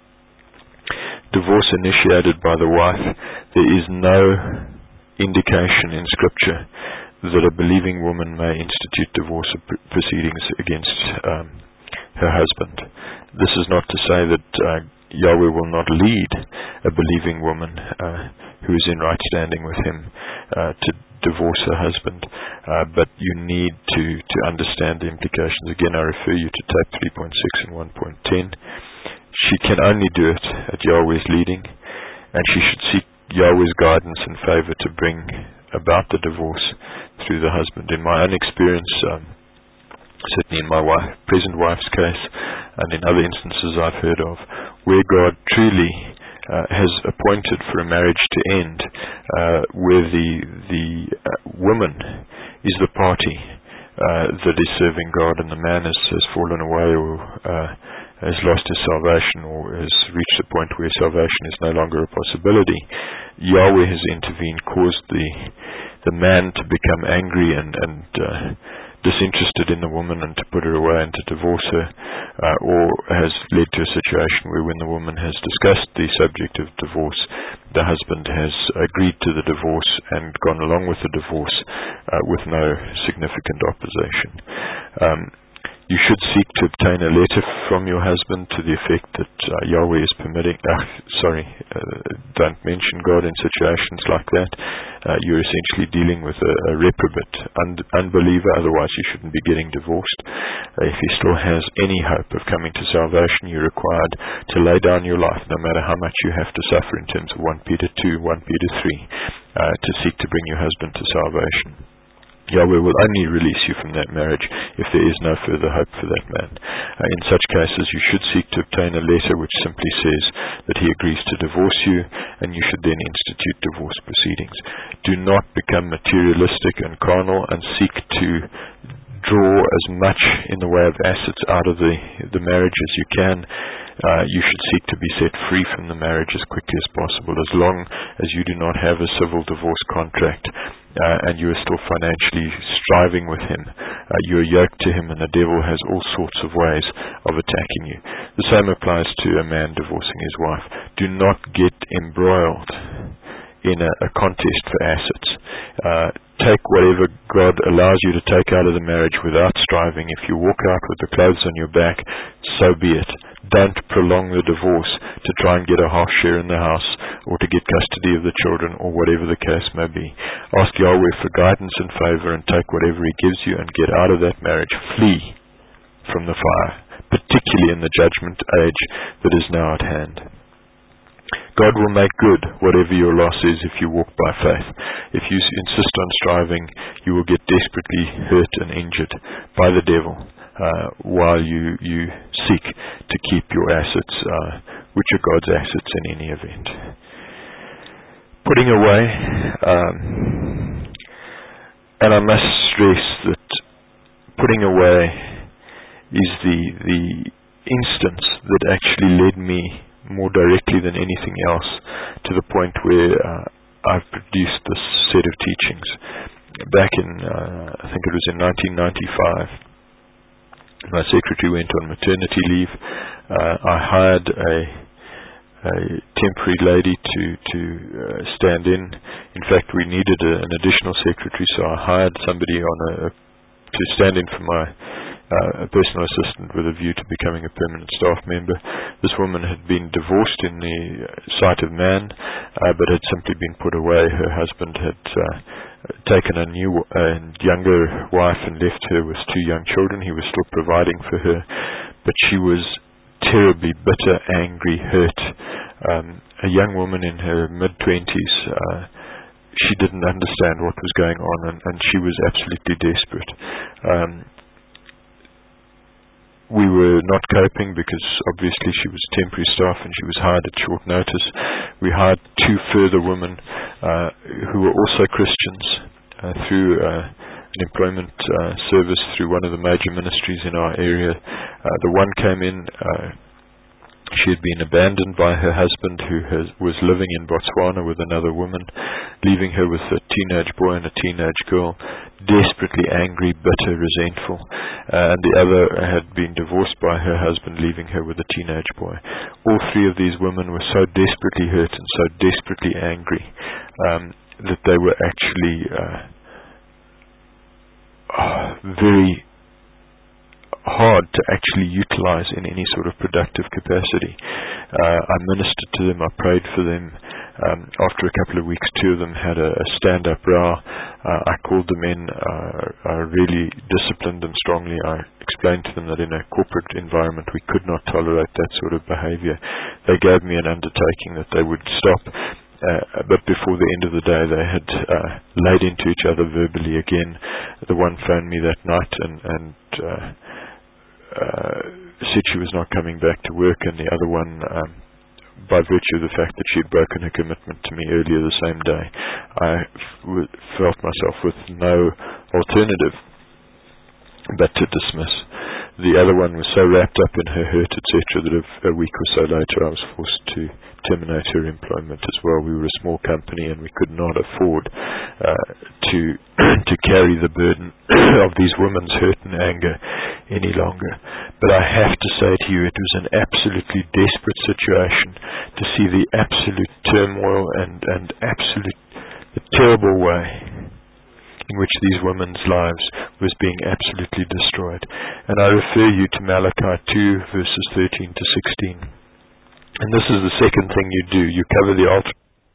Divorce initiated by the wife. There is no indication in Scripture that a believing woman may institute divorce proceedings against um, her husband. This is not to say that uh, Yahweh will not lead a believing woman uh, who is in right standing with him uh, to divorce her husband, uh, but you need to, to understand the implications. Again, I refer you to tape three point six and one point ten. She can only do it at Yahweh's leading, and she should seek Yahweh's guidance and favor to bring about the divorce through the husband. In my own experience, um, certainly in my wife, present wife's case, and in other instances I've heard of, where God truly uh, has appointed for a marriage to end, uh, where the the uh, woman is the party uh, that is serving God, and the man has, has fallen away or uh, has lost his salvation or has reached a point where salvation is no longer a possibility. Yahweh has intervened, caused the the man to become angry and, and uh, disinterested in the woman and to put her away and to divorce her, uh, or has led to a situation where when the woman has discussed the subject of divorce, the husband has agreed to the divorce and gone along with the divorce uh, with no significant opposition. Um, You should seek to obtain a letter from your husband to the effect that uh, Yahweh is permitting, uh, sorry, uh, don't mention God in situations like that. Uh, you're essentially dealing with a, a reprobate un- unbeliever, otherwise you shouldn't be getting divorced. Uh, if he still has any hope of coming to salvation, you're required to lay down your life, no matter how much you have to suffer in terms of First Peter two, First Peter three, uh, to seek to bring your husband to salvation. Yahweh will only release you from that marriage if there is no further hope for that man. Uh, in such cases, you should seek to obtain a letter which simply says that he agrees to divorce you, and you should then institute divorce proceedings. Do not become materialistic and carnal and seek to draw as much in the way of assets out of the, the marriage as you can. Uh, you should seek to be set free from the marriage as quickly as possible, as long as you do not have a civil divorce contract uh, and you are still financially striving with him. Uh, you are yoked to him, and the devil has all sorts of ways of attacking you. The same applies to a man divorcing his wife. Do not get embroiled in a, a contest for assets. Uh, take whatever God allows you to take out of the marriage without striving. If you walk out with the clothes on your back, so be it. Don't prolong the divorce to try and get a half share in the house or to get custody of the children or whatever the case may be. Ask Yahweh for guidance and favor and take whatever he gives you and get out of that marriage. Flee from the fire, particularly in the judgment age that is now at hand. God will make good whatever your loss is if you walk by faith. If you insist on striving, you will get desperately hurt and injured by the devil uh, while you, you seek to keep your assets, uh, which are God's assets in any event. Putting away, um, and I must stress that putting away is the, the instance that actually led me more directly than anything else to the point where uh, I've produced this set of teachings. Back in, uh, I think it was in nineteen ninety-five, my secretary went on maternity leave. Uh, I hired a, a temporary lady to, to uh, stand in. In fact, we needed a, an additional secretary, so I hired somebody on a, a to stand in for my Uh, a personal assistant with a view to becoming a permanent staff member. This woman had been divorced in the sight of man, uh, but had simply been put away. Her husband had uh, taken a new and younger wife and left her with two young children. He was still providing for her, but she was terribly bitter, angry, hurt. Um, a young woman in her mid-twenties, uh, she didn't understand what was going on, and, and she was absolutely desperate. Um, we were not coping because obviously she was temporary staff and she was hired at short notice. We hired two further women uh, who were also Christians uh, through uh, an employment uh, service through one of the major ministries in our area. Uh, the one came in, uh, she had been abandoned by her husband, who has, was living in Botswana with another woman, leaving her with a teenage boy and a teenage girl, desperately angry, bitter, resentful. Uh, and the other had been divorced by her husband, leaving her with a teenage boy. All three of these women were so desperately hurt and so desperately angry um, that they were actually uh, oh, very hard to actually utilize in any sort of productive capacity. Uh, I ministered to them, I prayed for them. Um, after a couple of weeks, two of them had a, a stand-up row. Uh, I called them in. Uh, I really disciplined them strongly. I explained to them that in a corporate environment we could not tolerate that sort of behavior. They gave me an undertaking that they would stop. Uh, but before the end of the day, they had uh, laid into each other verbally again. The one phoned me that night and, and uh, uh, said she was not coming back to work, and the other one, um, by virtue of the fact that she had broken her commitment to me earlier the same day, I f- felt myself with no alternative but to dismiss. The other one was so wrapped up in her hurt, et cetera, that a, a week or so later I was forced to terminate her employment as well. We were a small company and we could not afford uh, to to carry the burden of these women's hurt and anger any longer. But I have to say to you, it was an absolutely desperate situation to see the absolute turmoil and, and absolute the terrible way in which these women's lives was being absolutely destroyed. And I refer you to Malachi two, verses thirteen to sixteen. And this is the second thing you do. You cover the altar,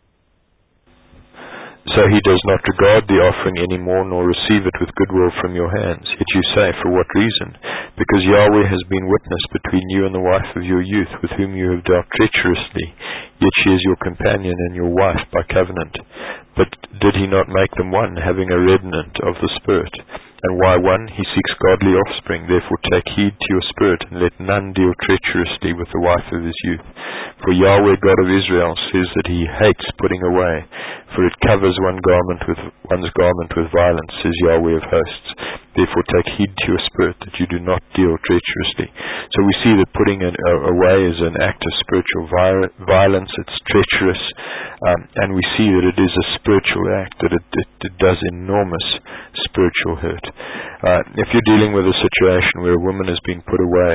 so he does not regard the offering any more, nor receive it with goodwill from your hands. Yet you say, for what reason? Because Yahweh has been witness between you and the wife of your youth, with whom you have dealt treacherously. Yet she is your companion and your wife by covenant. But did he not make them one, having a remnant of the Spirit? And why one? He seeks godly offspring. Therefore take heed to your spirit, and let none deal treacherously with the wife of his youth. For Yahweh God of Israel says that he hates putting away, for it covers one garment with one's garment with violence, says Yahweh of hosts. Therefore take heed to your spirit, that you do not deal treacherously. So we see that putting an, uh, away is an act of spiritual vi- violence. It's treacherous, um, and we see that it is a spiritual act, that it, it, it does enormous spiritual hurt. Uh, if you're dealing with a situation where a woman has been put away,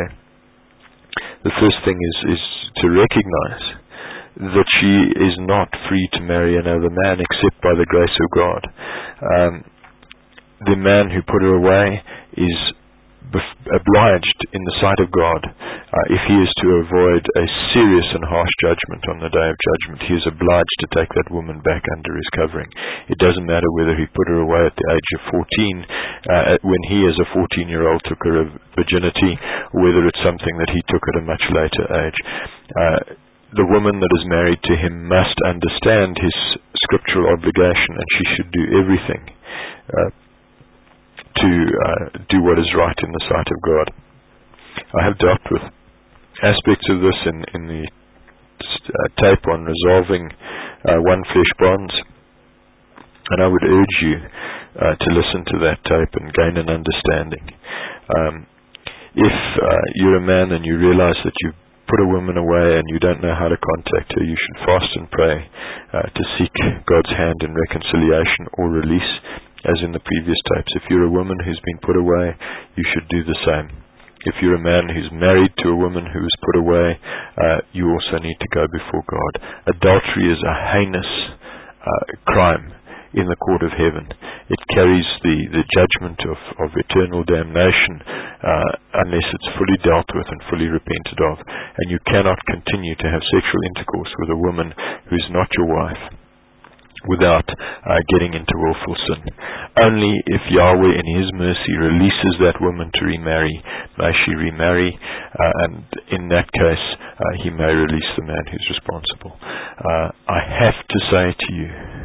the first thing is, is to recognize that she is not free to marry another man except by the grace of God. Um, the man who put her away is bef- obliged in the sight of God, uh, if he is to avoid a serious and harsh judgment on the day of judgment, he is obliged to take that woman back under his covering. It doesn't matter whether he put her away at the age of fourteen, uh, when he as a fourteen-year-old took her virginity, or whether it's something that he took at a much later age. Uh, the woman that is married to him must understand his scriptural obligation, and she should do everything uh, to uh, do what is right in the sight of God. I have dealt with aspects of this in, in the uh, tape on resolving uh, one flesh bonds, and I would urge you uh, to listen to that tape and gain an understanding. Um, if uh, you're a man and you realize that you've put a woman away and you don't know how to contact her, you should fast and pray uh, to seek God's hand in reconciliation or release, as in the previous tapes. If you're a woman who's been put away, you should do the same. If you're a man who's married to a woman who was put away, uh, you also need to go before God. Adultery is a heinous uh, crime in the court of heaven. It carries the, the judgment of, of eternal damnation uh, unless it's fully dealt with and fully repented of. And you cannot continue to have sexual intercourse with a woman who is not your wife. without uh, getting into willful sin. Only if Yahweh in His mercy releases that woman to remarry, may she remarry, uh, and in that case uh, He may release the man who's responsible. Uh, I have to say to you,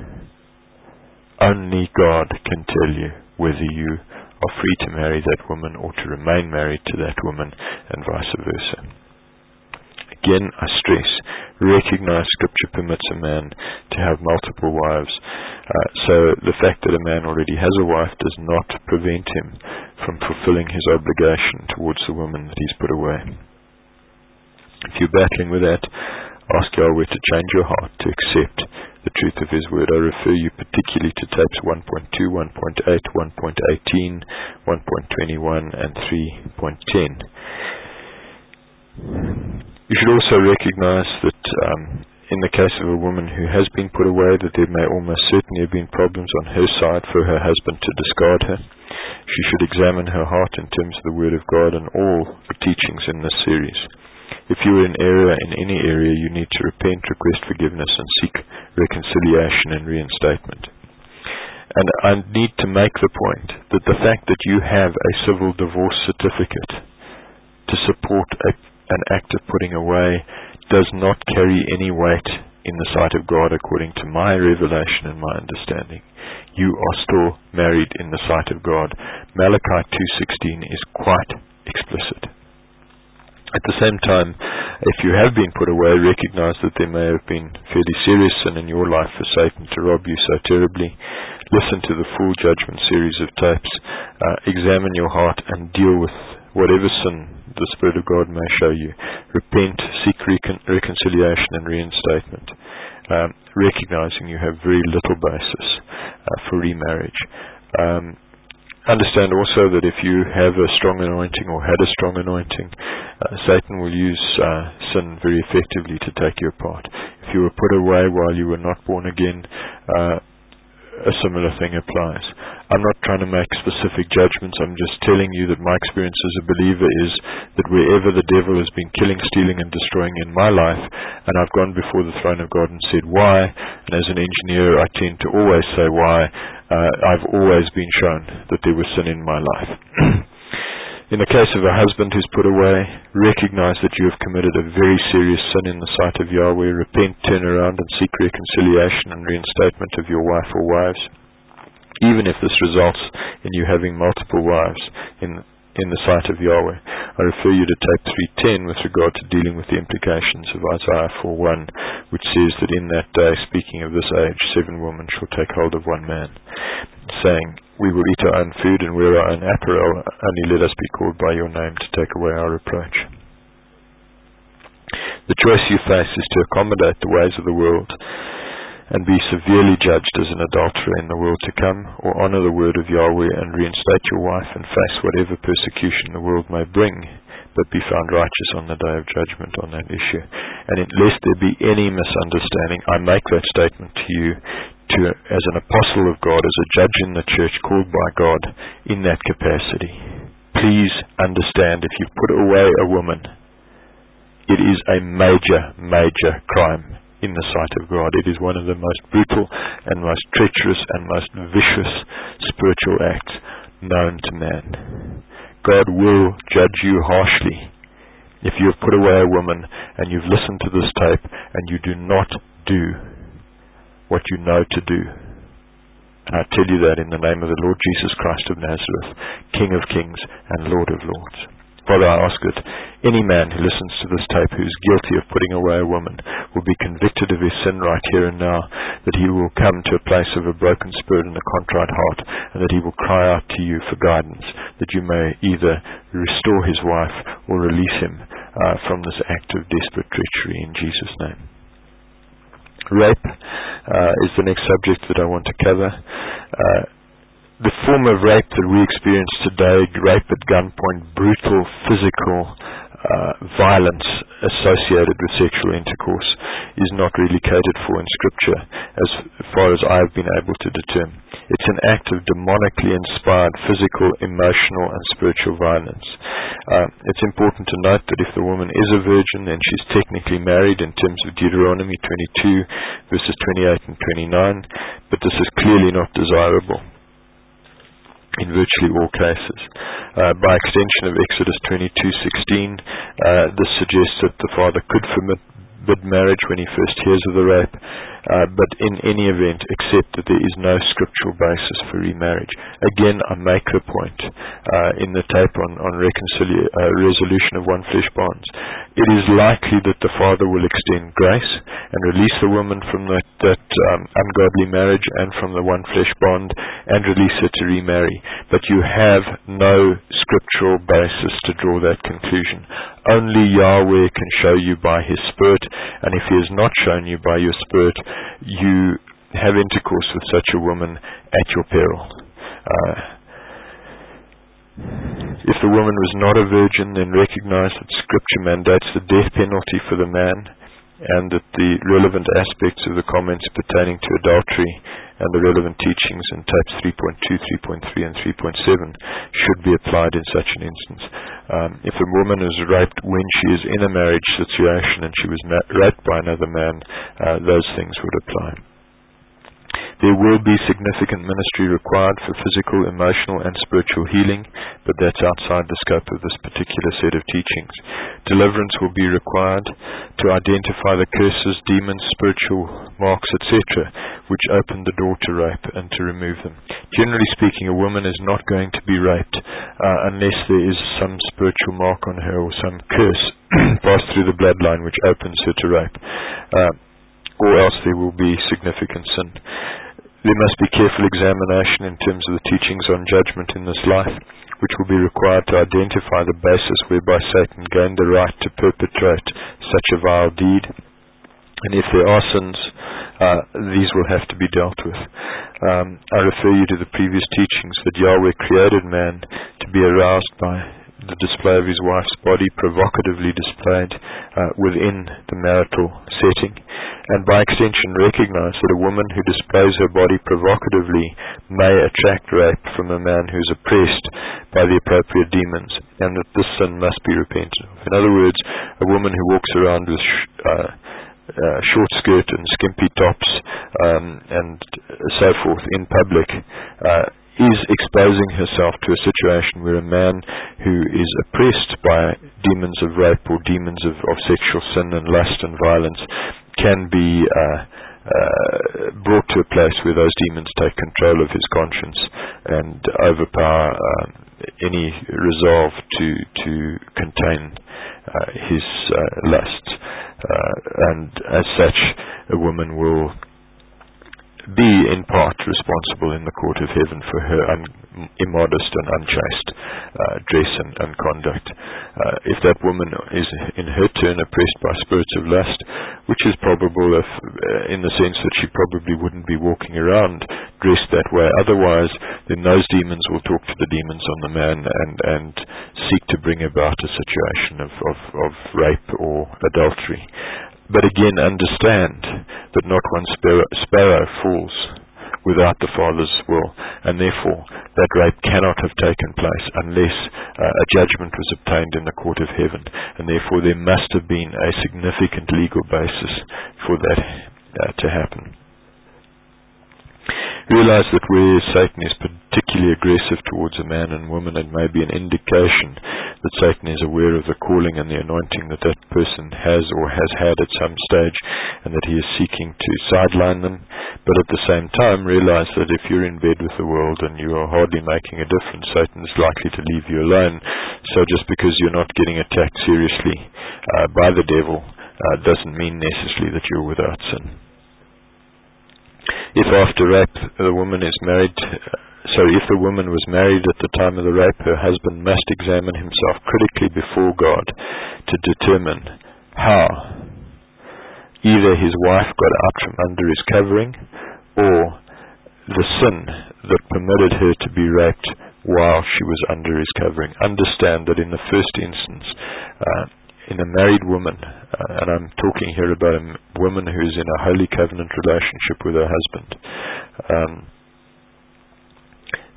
only God can tell you whether you are free to marry that woman or to remain married to that woman, and vice versa. Again, I stress, recognize Scripture permits a man to have multiple wives. Uh, so the fact that a man already has a wife does not prevent him from fulfilling his obligation towards the woman that he's put away. If you're battling with that, ask Yahweh to change your heart to accept the truth of His Word. I refer you particularly to tapes one point two, one point eight, one point eighteen, one point twenty-one, and three point ten. You should also recognize that um, in the case of a woman who has been put away, that there may almost certainly have been problems on her side for her husband to discard her. She should examine her heart in terms of the Word of God and all the teachings in this series. If you are in error in any area, you need to repent, request forgiveness, and seek reconciliation and reinstatement. And I need to make the point that the fact that you have a civil divorce certificate to support a an act of putting away does not carry any weight in the sight of God according to my revelation and my understanding. You are still married in the sight of God. Malachi two sixteen is quite explicit. At the same time, if you have been put away, recognize that there may have been fairly serious sin in your life for Satan to rob you so terribly. Listen to the full judgment series of tapes. Uh, examine your heart and deal with whatever sin the Spirit of God may show you. Repent, seek recon- reconciliation and reinstatement, um, recognizing you have very little basis uh, for remarriage. Um, understand also that if you have a strong anointing or had a strong anointing, uh, Satan will use uh, sin very effectively to take you apart. If you were put away while you were not born again, uh, a similar thing applies. I'm not trying to make specific judgments. I'm just telling you that my experience as a believer is that wherever the devil has been killing, stealing, and destroying in my life, and I've gone before the throne of God and said why, and as an engineer I tend to always say why, uh, I've always been shown that there was sin in my life. In the case of a husband who's put away, recognize that you have committed a very serious sin in the sight of Yahweh. Repent, turn around, and seek reconciliation and reinstatement of your wife or wives, even if this results in you having multiple wives in in the sight of Yahweh. I refer you to tape three ten with regard to dealing with the implications of Isaiah four one, which says that in that day, speaking of this age, seven women shall take hold of one man, saying, we will eat our own food and wear our own apparel, only let us be called by your name to take away our reproach. The choice you face is to accommodate the ways of the world and be severely judged as an adulterer in the world to come, or honor the word of Yahweh and reinstate your wife and face whatever persecution the world may bring, but be found righteous on the day of judgment on that issue. And unless there be any misunderstanding, I make that statement to you to, as an apostle of God, as a judge in the church called by God in that capacity. Please understand, if you put away a woman, it is a major, major crime in the sight of God. It is one of the most brutal and most treacherous and most vicious spiritual acts known to man. God will judge you harshly if you have put away a woman and you've listened to this tape and you do not do what you know to do. And I tell you that in the name of the Lord Jesus Christ of Nazareth, King of kings and Lord of lords. Father, I ask that any man who listens to this tape who is guilty of putting away a woman will be convicted of his sin right here and now, that he will come to a place of a broken spirit and a contrite heart, and that he will cry out to you for guidance, that you may either restore his wife or release him uh, from this act of desperate treachery in Jesus' name. Rape uh, is the next subject that I want to cover. Uh, The form of rape that we experience today, rape at gunpoint, brutal physical uh, violence associated with sexual intercourse, is not really catered for in Scripture as far as I have been able to determine. It's an act of demonically inspired physical, emotional, and spiritual violence. Uh, it's important to note that if the woman is a virgin, then she's technically married in terms of Deuteronomy twenty-two, verses twenty-eight and twenty-nine, but this is clearly not desirable in virtually all cases. Uh, by extension of Exodus twenty-two sixteen, uh, this suggests that the father could forbid marriage when he first hears of the rape, uh, but in any event, accept that there is no scriptural basis for remarriage. Again, I make the point uh, in the tape on, on reconcilia- uh, resolution of one flesh bonds. It is likely that the father will extend grace and release the woman from that, that um, ungodly marriage and from the one flesh bond and release her to remarry. But you have no scriptural basis to draw that conclusion. Only Yahweh can show you by His Spirit, and if He has not shown you by your Spirit, you have intercourse with such a woman at your peril. Uh, if the woman was not a virgin, then recognize that Scripture mandates the death penalty for the man, and that the relevant aspects of the comments pertaining to adultery and the relevant teachings in tapes three point two, three point three, and three point seven should be applied in such an instance. Um, if a woman is raped when she is in a marriage situation and she was ma- raped by another man, uh, those things would apply. There will be significant ministry required for physical, emotional, and spiritual healing, but that's outside the scope of this particular set of teachings. Deliverance will be required to identify the curses, demons, spiritual marks, et cetera, which open the door to rape, and to remove them. Generally speaking, a woman is not going to be raped uh, unless there is some spiritual mark on her or some curse passed through the bloodline which opens her to rape, uh, or else there will be significant sin. There must be careful examination in terms of the teachings on judgment in this life, which will be required to identify the basis whereby Satan gained the right to perpetrate such a vile deed. And if there are sins, uh, these will have to be dealt with. Um, I refer you to the previous teachings that Yahweh created man to be aroused by the display of his wife's body, provocatively displayed uh, within the marital setting, and by extension recognize that a woman who displays her body provocatively may attract rape from a man who is oppressed by the appropriate demons, and that this sin must be repented of. In other words, a woman who walks around with sh- uh, uh, short skirt and skimpy tops um, and so forth in public uh, is exposing herself to a situation where a man who is oppressed by demons of rape or demons of, of sexual sin and lust and violence can be uh, uh, brought to a place where those demons take control of his conscience and overpower uh, any resolve to to contain uh, his uh, lusts. Uh, and as such, a woman will be in part responsible in the court of heaven for her un- immodest and unchaste uh, dress and, and conduct. Uh, if that woman is in her turn oppressed by spirits of lust, which is probable if, uh, in the sense that she probably wouldn't be walking around dressed that way otherwise, then those demons will talk to the demons on the man and, and seek to bring about a situation of, of, of rape or adultery. But again, understand that not one sparrow, sparrow falls without the Father's will, and therefore that rape cannot have taken place unless uh, a judgment was obtained in the court of heaven, and therefore there must have been a significant legal basis for that uh, to happen. Realize that where Satan is particularly aggressive towards a man and woman, it may be an indication that Satan is aware of the calling and the anointing that that person has or has had at some stage, and that he is seeking to sideline them. But at the same time, realize that if you're in bed with the world and you are hardly making a difference, Satan is likely to leave you alone. So just because you're not getting attacked seriously uh, by the devil uh, doesn't mean necessarily that you're without sin. If after rape the woman is married, sorry, if the woman was married at the time of the rape, her husband must examine himself critically before God to determine how either his wife got out from under his covering, or the sin that permitted her to be raped while she was under his covering. Understand that in the first instance, uh, in a married woman, uh, and I'm talking here about a woman who is in a holy covenant relationship with her husband, um,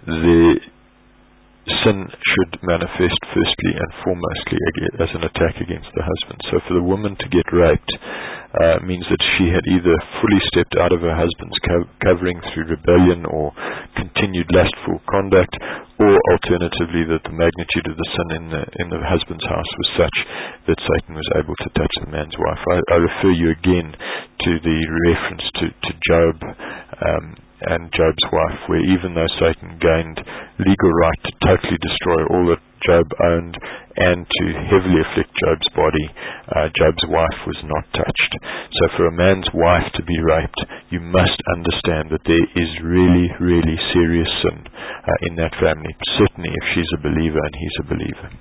the sin should manifest firstly and foremostly as an attack against the husband. So for the woman to get raped uh, means that she had either fully stepped out of her husband's co- covering through rebellion or continued lustful conduct, or alternatively that the magnitude of the sin in the, in the husband's house was such that Satan was able to touch the man's wife. I, I refer you again to the reference to, to Job um, and Job's wife, where even though Satan gained legal right to totally destroy all that Job owned and to heavily afflict Job's body, uh, Job's wife was not touched. So for a man's wife to be raped, you must understand that there is really, really serious sin uh, in that family, certainly if she's a believer and he's a believer.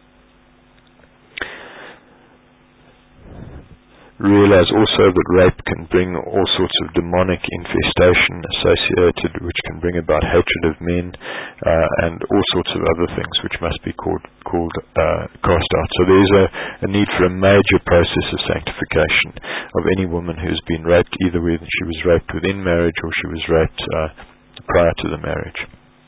Realize also that rape can bring all sorts of demonic infestation associated, which can bring about hatred of men uh, and all sorts of other things which must be called, called uh, cast out. So there is a, a need for a major process of sanctification of any woman who has been raped, either when she was raped within marriage or she was raped uh, prior to the marriage.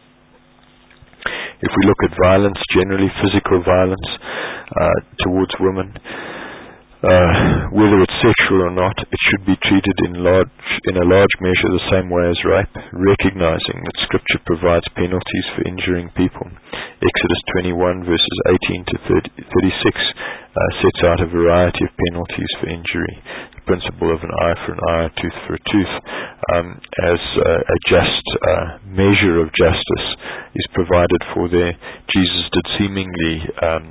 If we look at violence, generally physical violence uh, towards women, Uh, whether it's sexual or not, it should be treated in large, in a large measure the same way as rape, recognizing that Scripture provides penalties for injuring people. Exodus twenty-one verses eighteen to thirty-six uh, sets out a variety of penalties for injury. The principle of an eye for an eye, a tooth for a tooth, um, as uh, a just uh, measure of justice is provided for there. Jesus did seemingly um,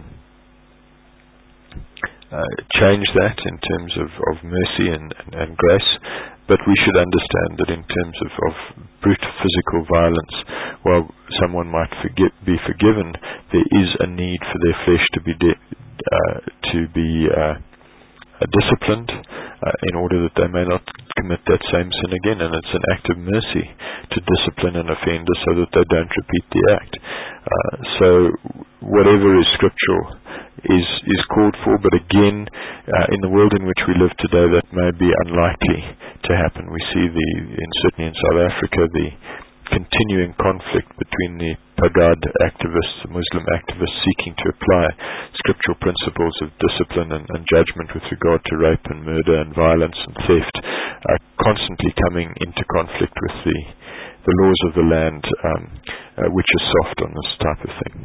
Uh, change that in terms of, of mercy and, and, and grace, but we should understand that in terms of, of brute physical violence, while someone might forget, be forgiven, there is a need for their flesh to be de- uh, to be uh, uh, disciplined uh, in order that they may not commit that same sin again, and it's an act of mercy to discipline an offender so that they don't repeat the act. Uh, so whatever is scriptural is is called for, but again, uh, in the world in which we live today, that may be unlikely to happen. We see the, in, certainly in South Africa, the continuing conflict between the Pagad activists, the Muslim activists seeking to apply scriptural principles of discipline and, and judgment with regard to rape and murder and violence and theft, uh, constantly coming into conflict with the, the laws of the land, um, uh, which is soft on this type of thing.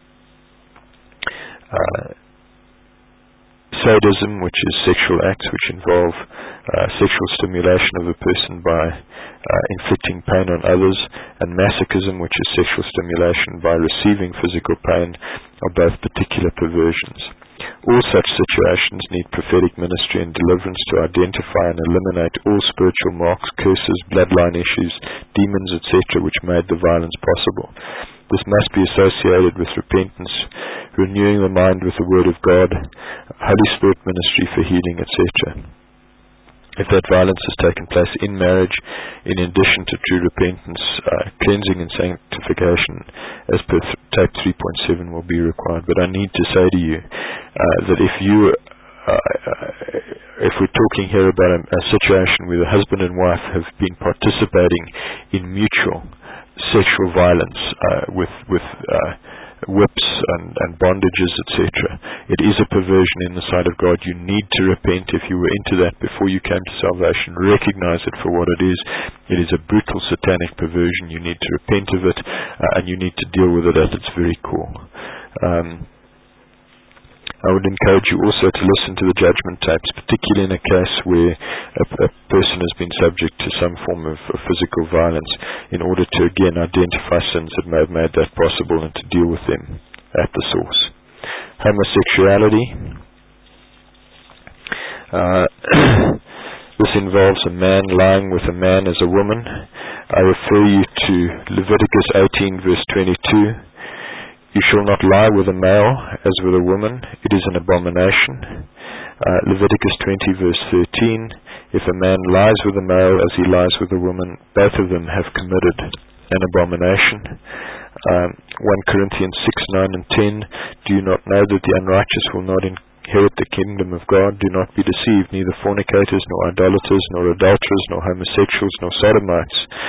Uh, sadism, which is sexual acts which involve uh, sexual stimulation of a person by uh, inflicting pain on others, and masochism, which is sexual stimulation by receiving physical pain, are both particular perversions. All such situations need prophetic ministry and deliverance to identify and eliminate all spiritual marks, curses, bloodline issues, demons, et cetera, which made the violence possible. This must be associated with repentance, renewing the mind with the Word of God, Holy Spirit ministry for healing, et cetera. If that violence has taken place in marriage, in addition to true repentance, uh, cleansing and sanctification, as per th- tape three point seven, will be required. But I need to say to you uh, that if you, uh, if we're talking here about a, a situation where the husband and wife have been participating in mutual sexual violence uh, with with uh, whips and, and bondages, et cetera. It is a perversion in the sight of God. You need to repent if you were into that before you came to salvation. Recognize it for what it is. It is a brutal satanic perversion. You need to repent of it, uh, and you need to deal with it at its very core. Um, I would encourage you also to listen to the judgment tapes, particularly in a case where a, a person has been subject to some form of, of physical violence, in order to again identify sins that may have made that possible and to deal with them at the source. Homosexuality. Uh, this involves a man lying with a man as a woman. I refer you to Leviticus eighteen verse twenty-two. You shall not lie with a male as with a woman. It is an abomination. Uh, Leviticus twenty verse thirteen. If a man lies with a male as he lies with a woman, both of them have committed an abomination. Um, First Corinthians six, nine and ten. Do you not know that the unrighteous will not inherit the kingdom of God? Do not be deceived. Neither fornicators, nor idolaters, nor adulterers, nor homosexuals, nor sodomites,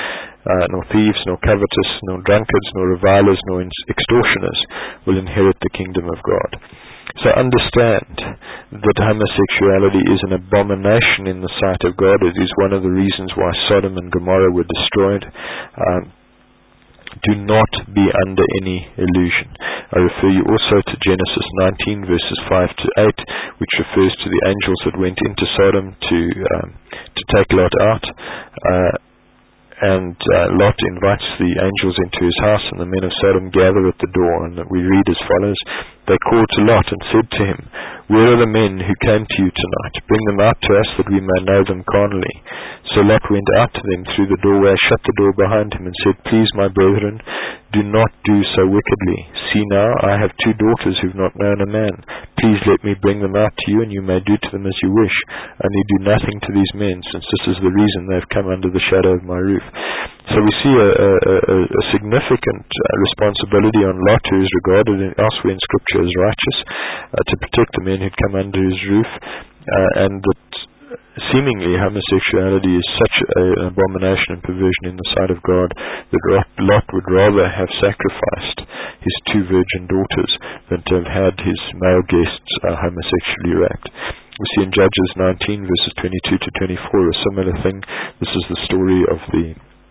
uh, nor thieves, nor covetous, nor drunkards, nor revilers, nor extortioners will inherit the kingdom of God. So understand that homosexuality is an abomination in the sight of God. It is one of the reasons why Sodom and Gomorrah were destroyed. Um, do not be under any illusion. I refer you also to Genesis nineteen verses five to eight, which refers to the angels that went into Sodom to um, to take Lot out. Uh, And uh, Lot invites the angels into his house, and the men of Sodom gather at the door. And we read as follows: They called to Lot and said to him, Where are the men who came to you tonight? Bring them out to us, that we may know them carnally. So Lot went out to them through the doorway, shut the door behind him, and said, Please, my brethren, do not do so wickedly. See now, I have two daughters who have not known a man. Please let me bring them out to you, and you may do to them as you wish. Only do nothing to these men, since this is the reason they have come under the shadow of my roof. So we see a, a, a, a significant uh, responsibility on Lot, who is regarded in, elsewhere in Scripture as righteous, uh, to protect the men who'd come under his roof, uh, and that seemingly homosexuality is such a, an abomination and perversion in the sight of God that Lot would rather have sacrificed his two virgin daughters than to have had his male guests uh, homosexually raped. We see in Judges nineteen verses twenty-two to twenty-four a similar thing. This is the story of the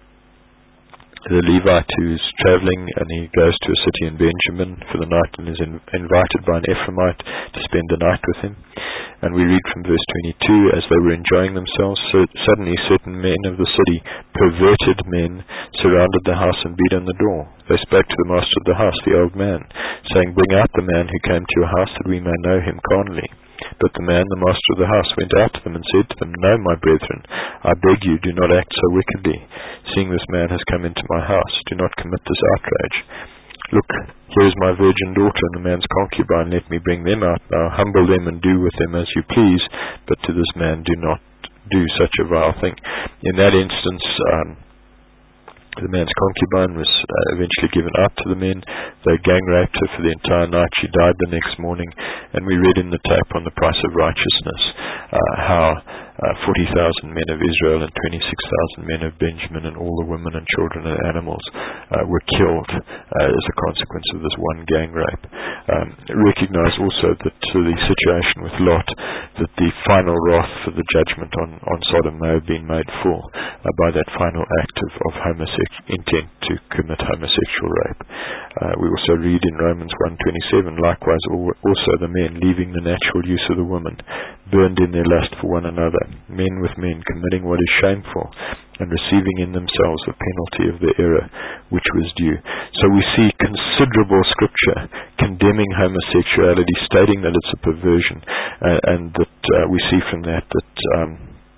the Levite who's traveling, and he goes to a city in Benjamin for the night and is in, invited by an Ephraimite to spend the night with him. And we read from verse twenty-two, as they were enjoying themselves, so suddenly certain men of the city, perverted men, surrounded the house and beat on the door. They spoke to the master of the house, the old man, saying, Bring out the man who came to your house, that we may know him carnally. But the man, the master of the house, went out to them and said to them, No, my brethren, I beg you, do not act so wickedly. Seeing this man has come into my house, do not commit this outrage. Look, here is my virgin daughter and the man's concubine. Let me bring them out now. Humble them and do with them as you please, but to this man do not do such a vile thing. In that instance, um, the man's concubine was uh, eventually given out to the men. They gang raped her for the entire night. She died the next morning. And we read in the tape on the price of righteousness uh, how uh, forty thousand men of Israel and twenty-six thousand men of Benjamin and all the women and children and animals uh, were killed uh, as a consequence of this one gang rape. Um, recognize also that uh, the situation with Lot, that the final wrath for the judgment on, on Sodom may have been made full uh, by that final act of, of homosexuality, intent to commit homosexual rape. Uh, we also read in Romans one twenty-seven, likewise also the men, leaving the natural use of the woman, burned in their lust for one another, men with men, committing what is shameful, and receiving in themselves the penalty of the error which was due. So we see considerable scripture condemning homosexuality, stating that it's a perversion, uh, and that uh, we see from that that um,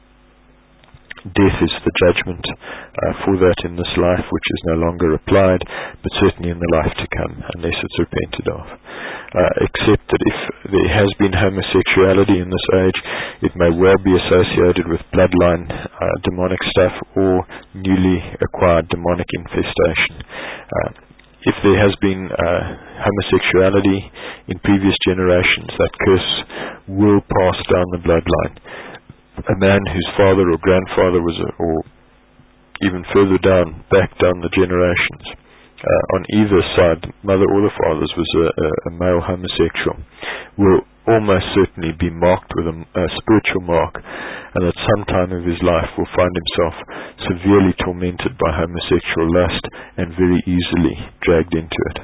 death is the judgment uh, for that in this life, which is no longer applied, but certainly in the life to come, unless it's repented of. Uh, except that if there has been homosexuality in this age, it may well be associated with bloodline uh, demonic stuff or newly acquired demonic infestation. Uh, if there has been uh, homosexuality in previous generations, that curse will pass down the bloodline. A man whose father or grandfather was, a, or even further down, back down the generations, uh, on either side, mother or the father's, was a, a, a male homosexual, will almost certainly be marked with a, a spiritual mark, and at some time of his life will find himself severely tormented by homosexual lust and very easily dragged into it.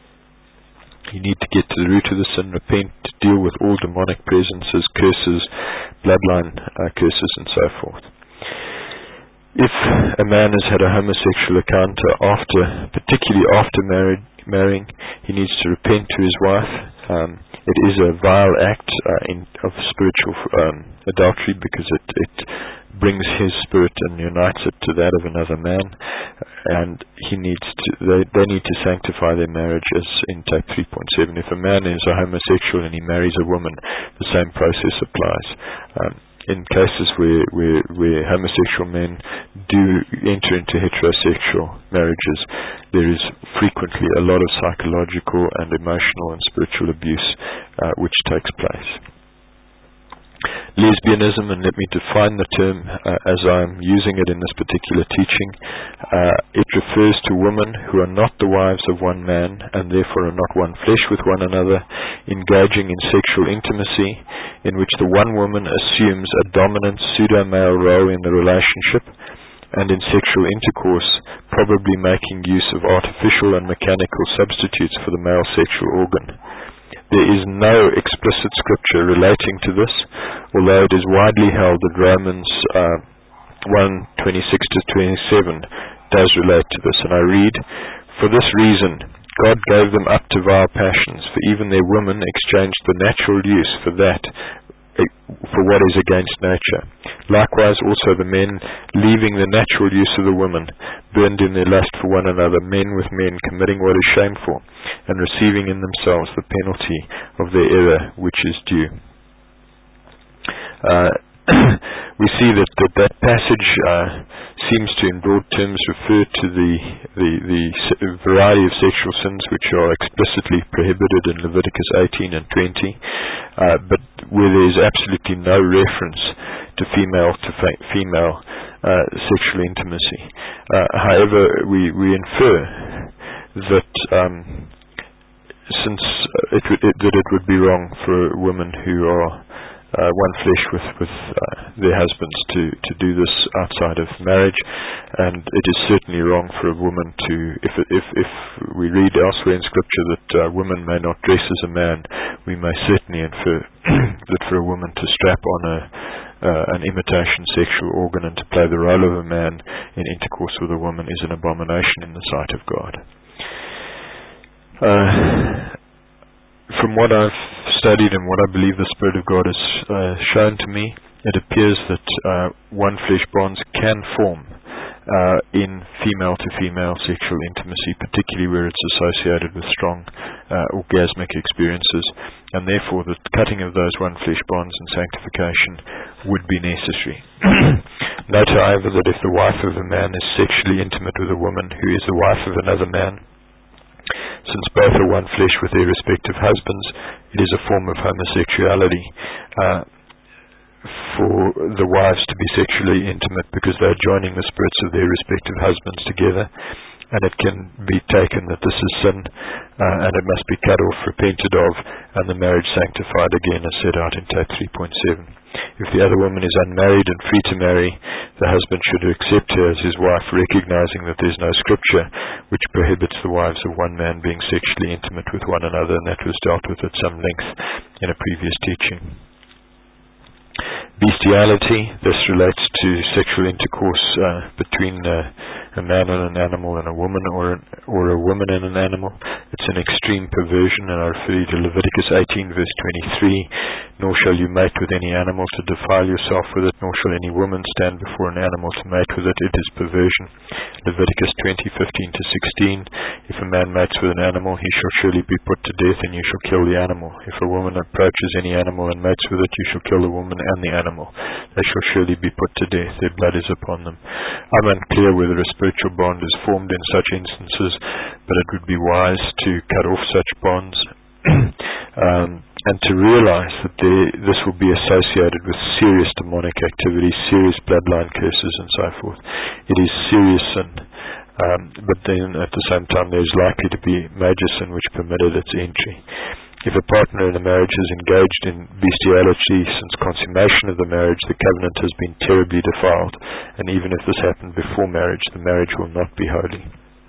You need to get to the root of the sin, repent, deal with all demonic presences, curses, bloodline uh, curses, and so forth. If a man has had a homosexual encounter after, particularly after married, marrying, he needs to repent to his wife. Um, it is a vile act uh, in, of spiritual um, adultery, because it, it brings his spirit and unites it to that of another man, and he needs to. They, they need to sanctify their marriage, as in tape three point seven. If a man is a homosexual and he marries a woman, the same process applies. Um, in cases where, where where homosexual men do enter into heterosexual marriages, there is frequently a lot of psychological and emotional and spiritual abuse uh, which takes place. Lesbianism, and let me define the term uh, as I'm using it in this particular teaching. Uh, it refers to women who are not the wives of one man and therefore are not one flesh with one another, engaging in sexual intimacy in which the one woman assumes a dominant pseudo-male role in the relationship, and in sexual intercourse probably making use of artificial and mechanical substitutes for the male sexual organ. There is no explicit scripture relating to this, although it is widely held that Romans uh, one twenty-six to twenty-seven does relate to this. And I read, "For this reason God gave them up to vile passions, for even their women exchanged the natural use for that, for what is against nature. Likewise also the men, leaving the natural use of the woman, burned in their lust for one another, men with men, committing what is shameful, and receiving in themselves the penalty of their error which is due." Uh, we see that that, that passage uh, seems to, in broad terms, refer to the, the, the variety of sexual sins which are explicitly prohibited in Leviticus eighteen and twenty, uh, but where there is absolutely no reference to female to fa- female uh, sexual intimacy. Uh, however, we, we infer that um, since it, would, it, that it would be wrong for women who are Uh, one flesh with, with uh, their husbands to, to do this outside of marriage, and it is certainly wrong for a woman to, if if, if we read elsewhere in Scripture that uh, women may not dress as a man, we may certainly infer that for a woman to strap on a uh, an imitation sexual organ and to play the role of a man in intercourse with a woman is an abomination in the sight of God. Uh, from what I've studied and what I believe the Spirit of God has uh, shown to me, it appears that uh, one flesh bonds can form uh, in female-to-female sexual intimacy, particularly where it's associated with strong uh, orgasmic experiences, and therefore the cutting of those one flesh bonds and sanctification would be necessary. Note, however, that if the wife of a man is sexually intimate with a woman who is the wife of another man, since both are one flesh with their respective husbands, it is a form of homosexuality uh, for the wives to be sexually intimate because they are joining the spirits of their respective husbands together, and it can be taken that this is sin, uh, and it must be cut off, repented of, and the marriage sanctified again as set out in tape three point seven. If the other woman is unmarried and free to marry, the husband should accept her as his wife, recognizing that there is no scripture which prohibits the wives of one man being sexually intimate with one another, and that was dealt with at some length in a previous teaching. Bestiality, this relates to sexual intercourse uh, between uh, a man and an animal and a woman, or an, or a woman and an animal. It's an extreme perversion, and I refer you to Leviticus eighteen verse twenty-three. Nor shall you mate with any animal to defile yourself with it, nor shall any woman stand before an animal to mate with it. It is perversion. Leviticus twenty fifteen to sixteen. If a man mates with an animal, he shall surely be put to death, and you shall kill the animal. If a woman approaches any animal and mates with it, you shall kill the woman and the animal. They shall surely be put to death. Their blood is upon them. I'm unclear whether a spiritual bond is formed in such instances, but it would be wise to cut off such bonds um, and to realize that there, this will be associated with serious demonic activity, serious bloodline curses and so forth. It is serious sin, um, but then at the same time there is likely to be major sin which permitted its entry. If a partner in a marriage has engaged in bestiality since consummation of the marriage, the covenant has been terribly defiled, and even if this happened before marriage, the marriage will not be holy.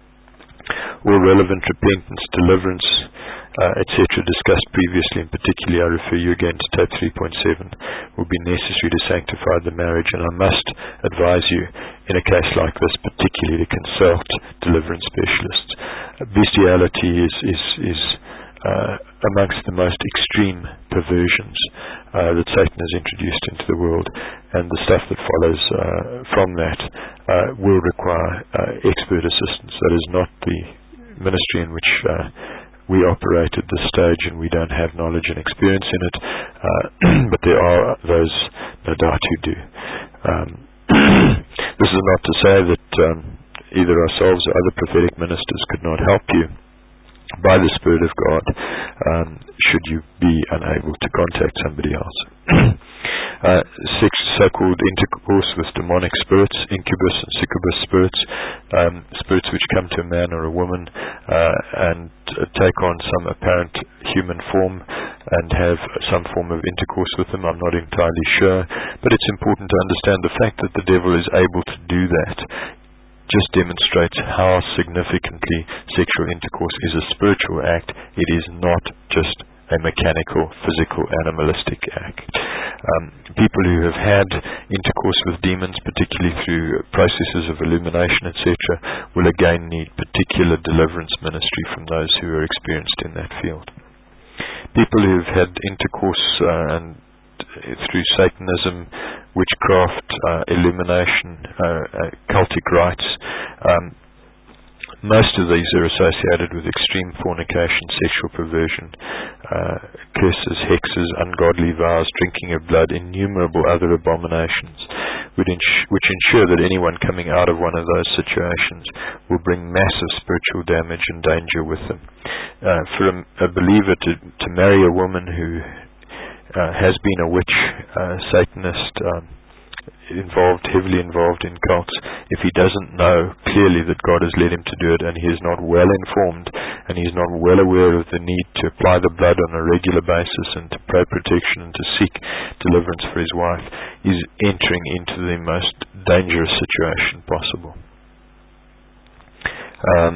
All relevant repentance, deliverance, uh, et cetera discussed previously, and particularly I refer you again to tape three point seven, will be necessary to sanctify the marriage, and I must advise you in a case like this particularly to consult deliverance specialists. Uh, bestiality is is is Uh, amongst the most extreme perversions uh, that Satan has introduced into the world, and the stuff that follows uh, from that uh, will require uh, expert assistance. That is not the ministry in which uh, we operate at this stage, and we don't have knowledge and experience in it, uh, but there are those, no doubt, who do. Um, this is not to say that um, either ourselves or other prophetic ministers could not help you by the Spirit of God, um, should you be unable to contact somebody else. uh, sex, so-called intercourse with demonic spirits, incubus and succubus spirits, um, spirits which come to a man or a woman uh, and uh, take on some apparent human form and have some form of intercourse with them. I'm not entirely sure, but it's important to understand the fact that the devil is able to do that just demonstrates how significantly sexual intercourse is a spiritual act. It is not just a mechanical, physical, animalistic act. Um, people who have had intercourse with demons, particularly through processes of illumination, et cetera, will again need particular deliverance ministry from those who are experienced in that field. People who have had intercourse uh, and through Satanism, witchcraft, uh, illumination, uh, uh, cultic rites, um, most of these are associated with extreme fornication, sexual perversion, uh, curses, hexes, ungodly vows, drinking of blood, innumerable other abominations, which, ins- which ensure that anyone coming out of one of those situations will bring massive spiritual damage and danger with them. Uh, for a, a believer to, to marry a woman who uh, has been a witch, uh, Satanist, um, involved, heavily involved in cults, if he doesn't know clearly that God has led him to do it, and he is not well informed, and he is not well aware of the need to apply the blood on a regular basis and to pray protection and to seek deliverance for his wife, is entering into the most dangerous situation possible. Um,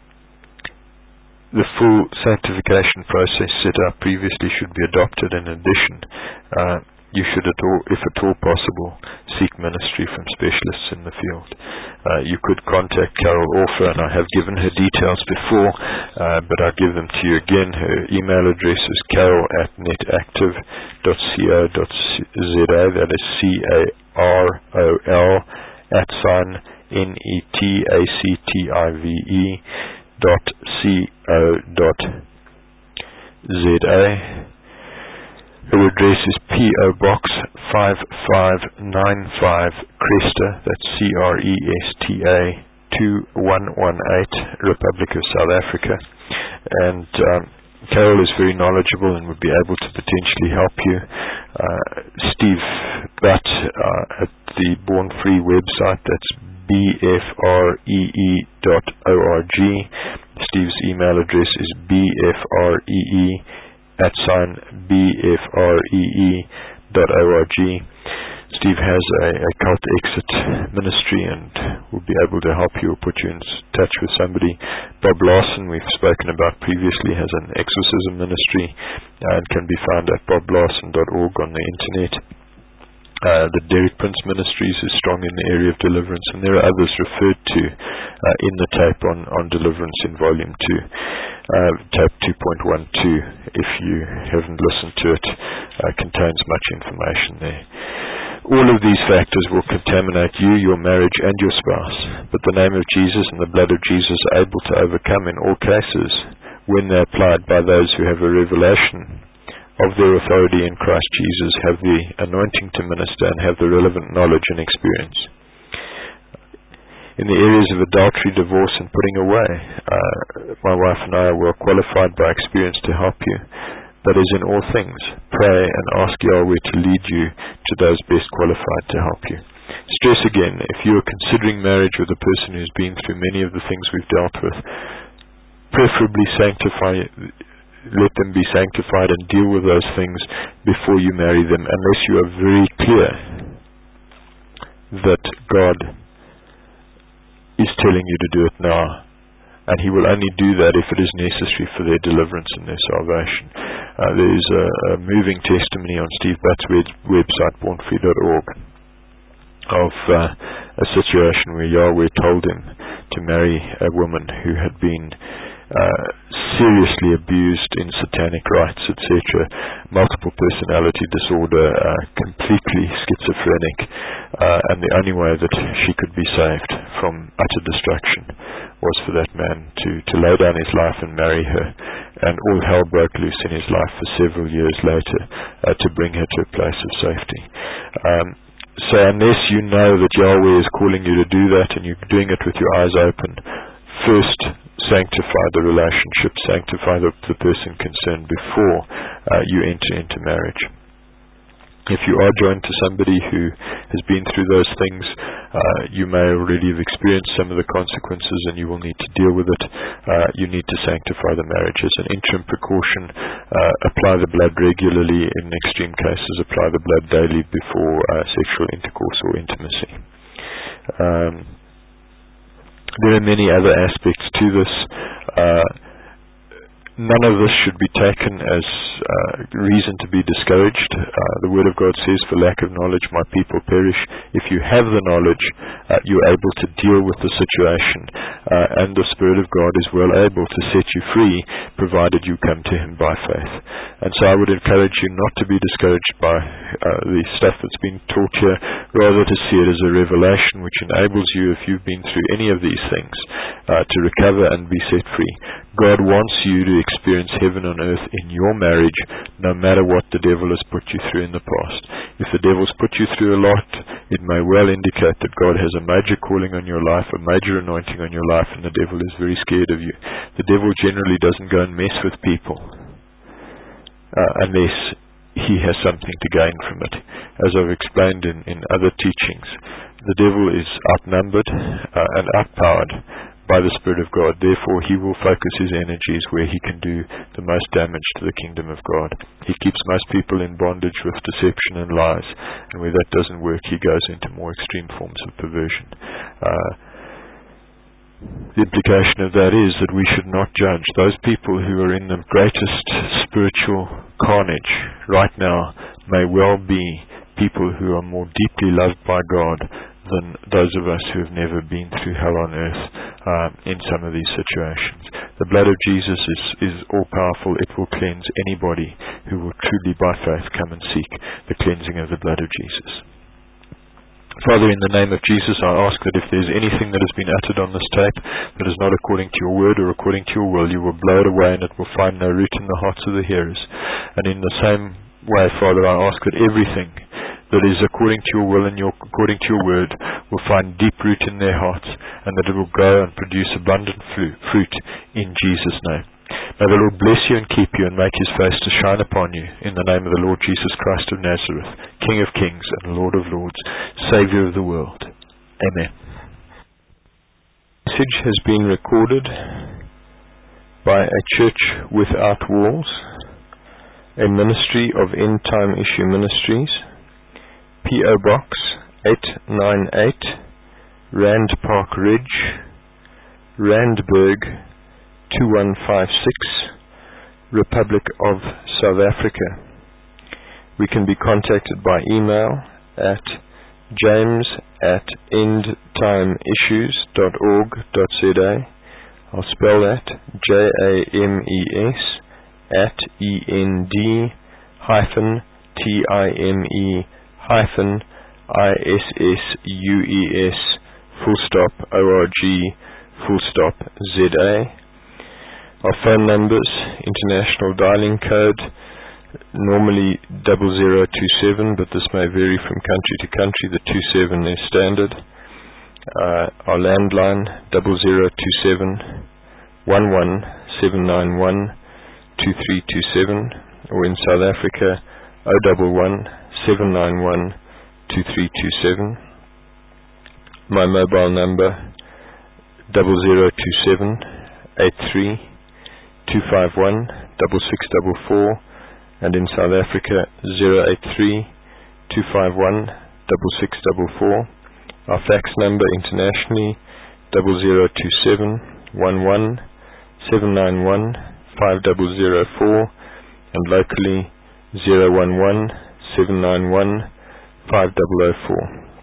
the full sanctification process set out previously should be adopted. In addition, uh, you should, at all, if at all possible, seek ministry from specialists in the field. Uh, you could contact Carol Orfer, and I have given her details before, uh, but I'll give them to you again. Her email address is carol at netactive dot co dot z a. That is C A R O L at sign N E T A C T I V E dot C O dot Z A. Her address is P O Box five five nine five, Cresta, that's C R E S T A two one one eight, Republic of South Africa. And um, Carol is very knowledgeable and would be able to potentially help you. Uh, Steve Butt uh, at the Born Free website, that's B F R E E dot org. Steve's email address is B F R E E at sign B F R E E dot org. Steve has a, a cult exit ministry and will be able to help you or put you in touch with somebody. Bob Larson, we've spoken about previously, has an exorcism ministry and can be found at bob larson dot org on the internet. Uh, the Derek Prince Ministries is strong in the area of deliverance, and there are others referred to uh, in the tape on, on deliverance in volume two, uh, tape two point one two. If you haven't listened to it, uh, contains much information there. All of these factors will contaminate you, your marriage, and your spouse, but the name of Jesus and the blood of Jesus are able to overcome in all cases when they're applied by those who have a revelation of their authority in Christ Jesus, have the anointing to minister, and have the relevant knowledge and experience. In the areas of adultery, divorce, and putting away, uh, my wife and I are well qualified by experience to help you. But as in all things, pray and ask Yahweh to lead you to those best qualified to help you. Stress again, if you are considering marriage with a person who's been through many of the things we've dealt with, preferably sanctify let them be sanctified and deal with those things before you marry them, unless you are very clear that God is telling you to do it now, and He will only do that if it is necessary for their deliverance and their salvation. Uh, there is a, a moving testimony on Steve Butt's web, website, born free dot org, of uh, a situation where Yahweh told him to marry a woman who had been Uh, seriously abused in satanic rites, et cetera, multiple personality disorder, uh, completely schizophrenic, uh, and the only way that she could be saved from utter destruction was for that man to, to lay down his life and marry her, and all hell broke loose in his life for several years later uh, to bring her to a place of safety. Um, so unless you know that Yahweh is calling you to do that and you're doing it with your eyes open, first sanctify the relationship, sanctify the, the person concerned before uh, you enter into marriage. If you are joined to somebody who has been through those things, uh, you may already have experienced some of the consequences and you will need to deal with it. Uh, you need to sanctify the marriage as an interim precaution. Uh, apply the blood regularly. In extreme cases, apply the blood daily before uh, sexual intercourse or intimacy. Um, there are many other aspects to this. Uh, None of this should be taken as uh, reason to be discouraged. Uh, the Word of God says, for lack of knowledge my people perish. If you have the knowledge, uh, you're able to deal with the situation. Uh, and the Spirit of God is well able to set you free, provided you come to Him by faith. And so I would encourage you not to be discouraged by uh, the stuff that's been taught here, rather to see it as a revelation which enables you, if you've been through any of these things, uh, to recover and be set free. God wants you to experience heaven on earth in your marriage, no matter what the devil has put you through in the past. If the devil's put you through a lot, it may well indicate that God has a major calling on your life, a major anointing on your life, and the devil is very scared of you. The devil generally doesn't go and mess with people uh, unless he has something to gain from it. As I've explained in, in other teachings, the devil is outnumbered uh, and outpowered by the Spirit of God. Therefore, he will focus his energies where he can do the most damage to the kingdom of God. He keeps most people in bondage with deception and lies, and where that doesn't work, he goes into more extreme forms of perversion. Uh, the implication of that is that we should not judge. Those people who are in the greatest spiritual carnage right now may well be people who are more deeply loved by God than those of us who have never been through hell on earth um, in some of these situations. The blood of Jesus is, is all-powerful. It will cleanse anybody who will truly by faith come and seek the cleansing of the blood of Jesus. Father, in the name of Jesus, I ask that if there's anything that has been uttered on this tape that is not according to your word or according to your will, you will blow it away and it will find no root in the hearts of the hearers. And in the same way, Father, I ask that everything that is according to your will and your, according to your word will find deep root in their hearts, and that it will grow and produce abundant fruit in Jesus' name. May the Lord bless you and keep you and make his face to shine upon you, in the name of the Lord Jesus Christ of Nazareth, King of kings and Lord of lords, Saviour of the world. Amen. The message has been recorded by a church without walls, a ministry of End Time Issue Ministries, P O Box eight ninety-eight, Rand Park Ridge, Randburg two one five six, Republic of South Africa. We can be contacted by email at james at endtimeissues dot org dot z a. I'll spell that J A M E S at E N D hyphen T I M E hyphen I S S U E S full stop O R G full stop Z A. Our phone numbers, international dialing code, normally double zero two seven, but this may vary from country to country. The two seven is standard. Uh, our landline double zero two seven one one seven nine one two three two seven, or in South Africa O double one seven nine one two three two seven. My mobile number double zero two seven eight three two five one double six double four, and in South Africa zero eight three two five one double six double four. Our fax number internationally double zero two seven one one seven nine one five double zero four, and locally zero one one seven nine one five double zero four.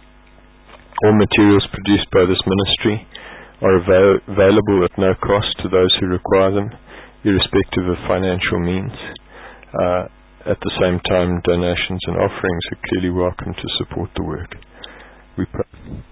All materials produced by this ministry are avail- available at no cost to those who require them, irrespective of financial means. Uh, at the same time, donations and offerings are clearly welcome to support the work. We pray.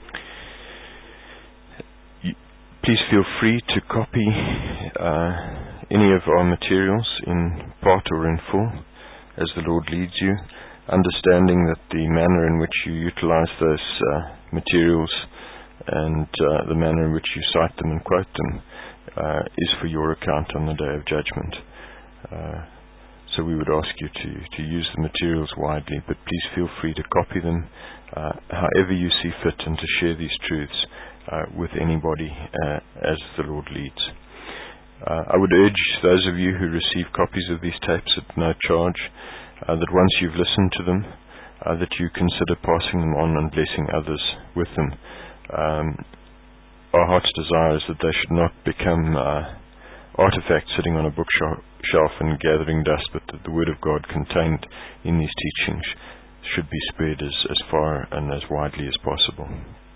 Please feel free to copy uh, any of our materials in part or in full, as the Lord leads you, understanding that the manner in which you utilize those uh, materials and uh, the manner in which you cite them and quote them uh, is for your account on the day of judgment. Uh, So we would ask you to, to use the materials widely, but please feel free to copy them uh, however you see fit, and to share these truths uh, with anybody uh, as the Lord leads. Uh, I would urge those of you who receive copies of these tapes at no charge, uh, that once you've listened to them, uh, that you consider passing them on and blessing others with them. Um, our heart's desire is that they should not become uh, artifacts sitting on a bookshelf and gathering dust, but that the Word of God contained in these teachings should be spread as, as far and as widely as possible.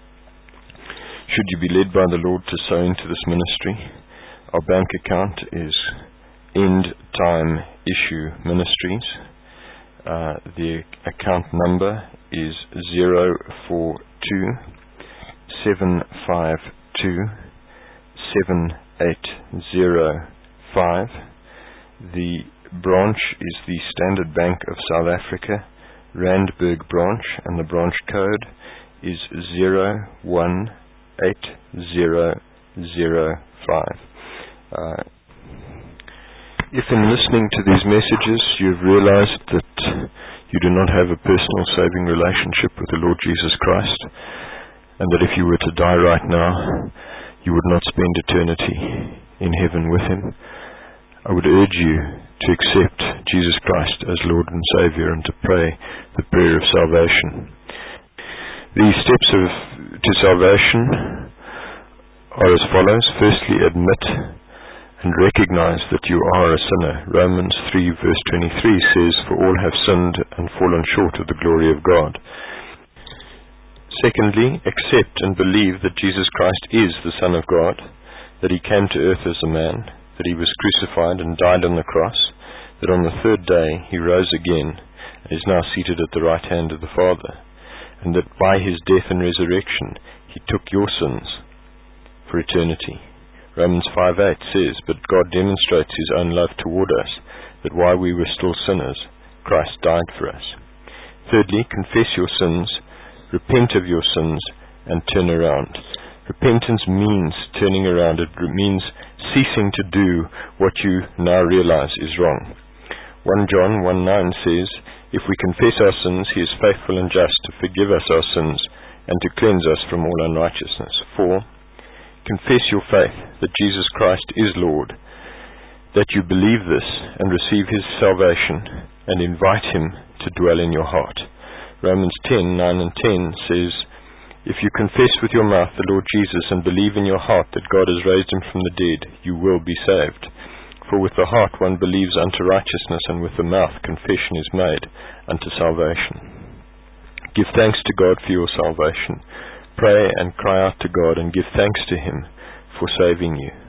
Should you be led by the Lord to sow into this ministry, our bank account is End Time Issue Ministries. Uh, the account number is zero four two seven five two seven eight zero five. The branch is the Standard Bank of South Africa, Randburg branch, and the branch code is zero one eight zero zero five. Uh, if in listening to these messages you've realized that you do not have a personal saving relationship with the Lord Jesus Christ, and that if you were to die right now, you would not spend eternity in heaven with Him, I would urge you to accept Jesus Christ as Lord and Savior, and to pray the prayer of salvation. The steps of, to salvation are as follows. Firstly, admit and recognize that you are a sinner. Romans three verse twenty-three says, "For all have sinned and fallen short of the glory of God." Secondly, accept and believe that Jesus Christ is the Son of God, that He came to earth as a man, that He was crucified and died on the cross, that on the third day He rose again and is now seated at the right hand of the Father, and that by His death and resurrection He took your sins for eternity. Romans five eight says, "But God demonstrates His own love toward us, that while we were still sinners, Christ died for us." Thirdly, confess your sins, repent of your sins, and turn around. Repentance means turning around. It means ceasing to do what you now realize is wrong. First John one nine says, "If we confess our sins, He is faithful and just to forgive us our sins and to cleanse us from all unrighteousness." Four, confess your faith that Jesus Christ is Lord, that you believe this and receive His salvation and invite Him to dwell in your heart. Romans ten nine and ten says, "If you confess with your mouth the Lord Jesus and believe in your heart that God has raised Him from the dead, you will be saved. For with the heart one believes unto righteousness, and with the mouth confession is made unto salvation." Give thanks to God for your salvation. Pray and cry out to God and give thanks to Him for saving you.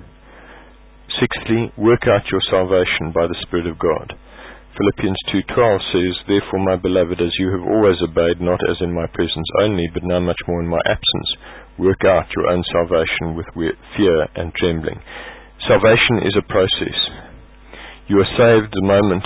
Sixthly, work out your salvation by the Spirit of God. Philippians two twelve says, "Therefore, my beloved, as you have always obeyed, not as in my presence only, but now much more in my absence, work out your own salvation with fear and trembling." Salvation is a process. You are saved the moment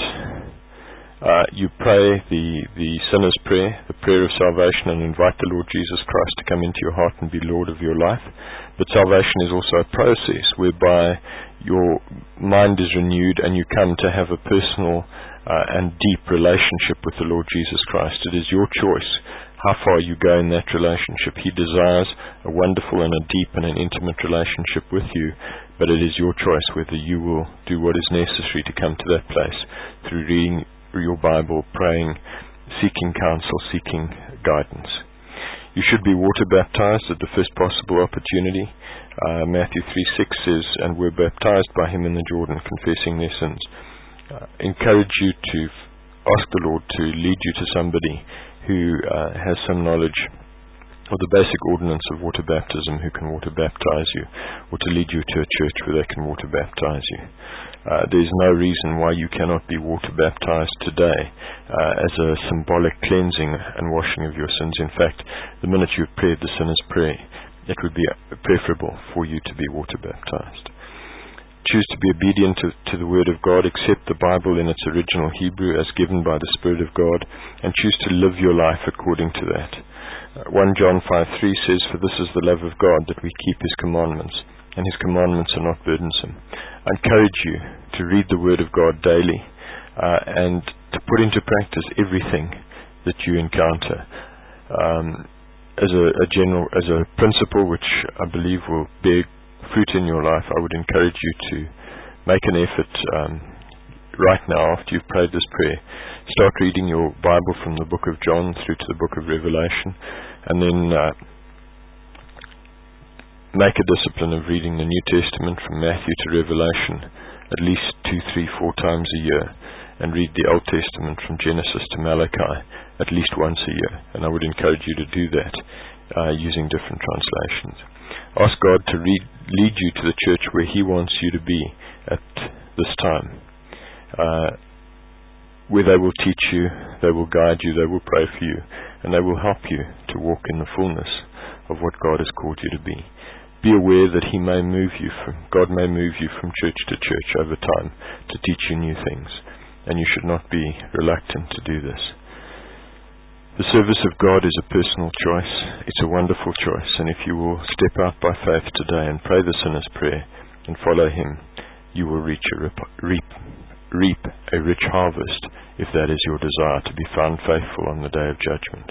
uh, you pray the, the sinner's prayer, the prayer of salvation, and invite the Lord Jesus Christ to come into your heart and be Lord of your life. But salvation is also a process whereby your mind is renewed and you come to have a personal uh, and deep relationship with the Lord Jesus Christ. It is your choice how far you go in that relationship. He desires a wonderful and a deep and an intimate relationship with you, but it is your choice whether you will do what is necessary to come to that place through reading your Bible, praying, seeking counsel, seeking guidance. You should be water baptized at the first possible opportunity. Uh, Matthew three six says, "And were baptized by Him in the Jordan, confessing their sins." Uh, encourage you to f- ask the Lord to lead you to somebody who uh, has some knowledge of the basic ordinance of water baptism, who can water baptize you, or to lead you to a church where they can water baptize you. Uh, there is no reason why you cannot be water baptized today uh, as a symbolic cleansing and washing of your sins. In fact, the minute you've prayed the sinner's prayer, it would be preferable for you to be water baptized. Choose to be obedient to, to the Word of God, accept the Bible in its original Hebrew as given by the Spirit of God, and choose to live your life according to that. Uh, First John five three says, "For this is the love of God, that we keep His commandments, and His commandments are not burdensome." I encourage you to read the Word of God daily, uh, and to put into practice everything that you encounter. Um, as a, a general, as a principle which I believe will bear fruit in your life, I would encourage you to make an effort um, right now, after you've prayed this prayer. Start reading your Bible from the book of John through to the book of Revelation, and then uh, make a discipline of reading the New Testament from Matthew to Revelation at least two, three, four times a year, and read the Old Testament from Genesis to Malachi at least once a year. And I would encourage you to do that uh, using different translations. Ask God to read, lead you to the church where He wants you to be at this time, uh, where they will teach you, they will guide you, they will pray for you, and they will help you to walk in the fullness of what God has called you to be. Be aware that He may move you from, God may move you from church to church over time to teach you new things, and you should not be reluctant to do this. The service of God is a personal choice. It's a wonderful choice, and if you will step out by faith today and pray the sinner's prayer and follow Him, you will reach a rip, reap, reap a rich harvest, if that is your desire, to be found faithful on the day of judgment.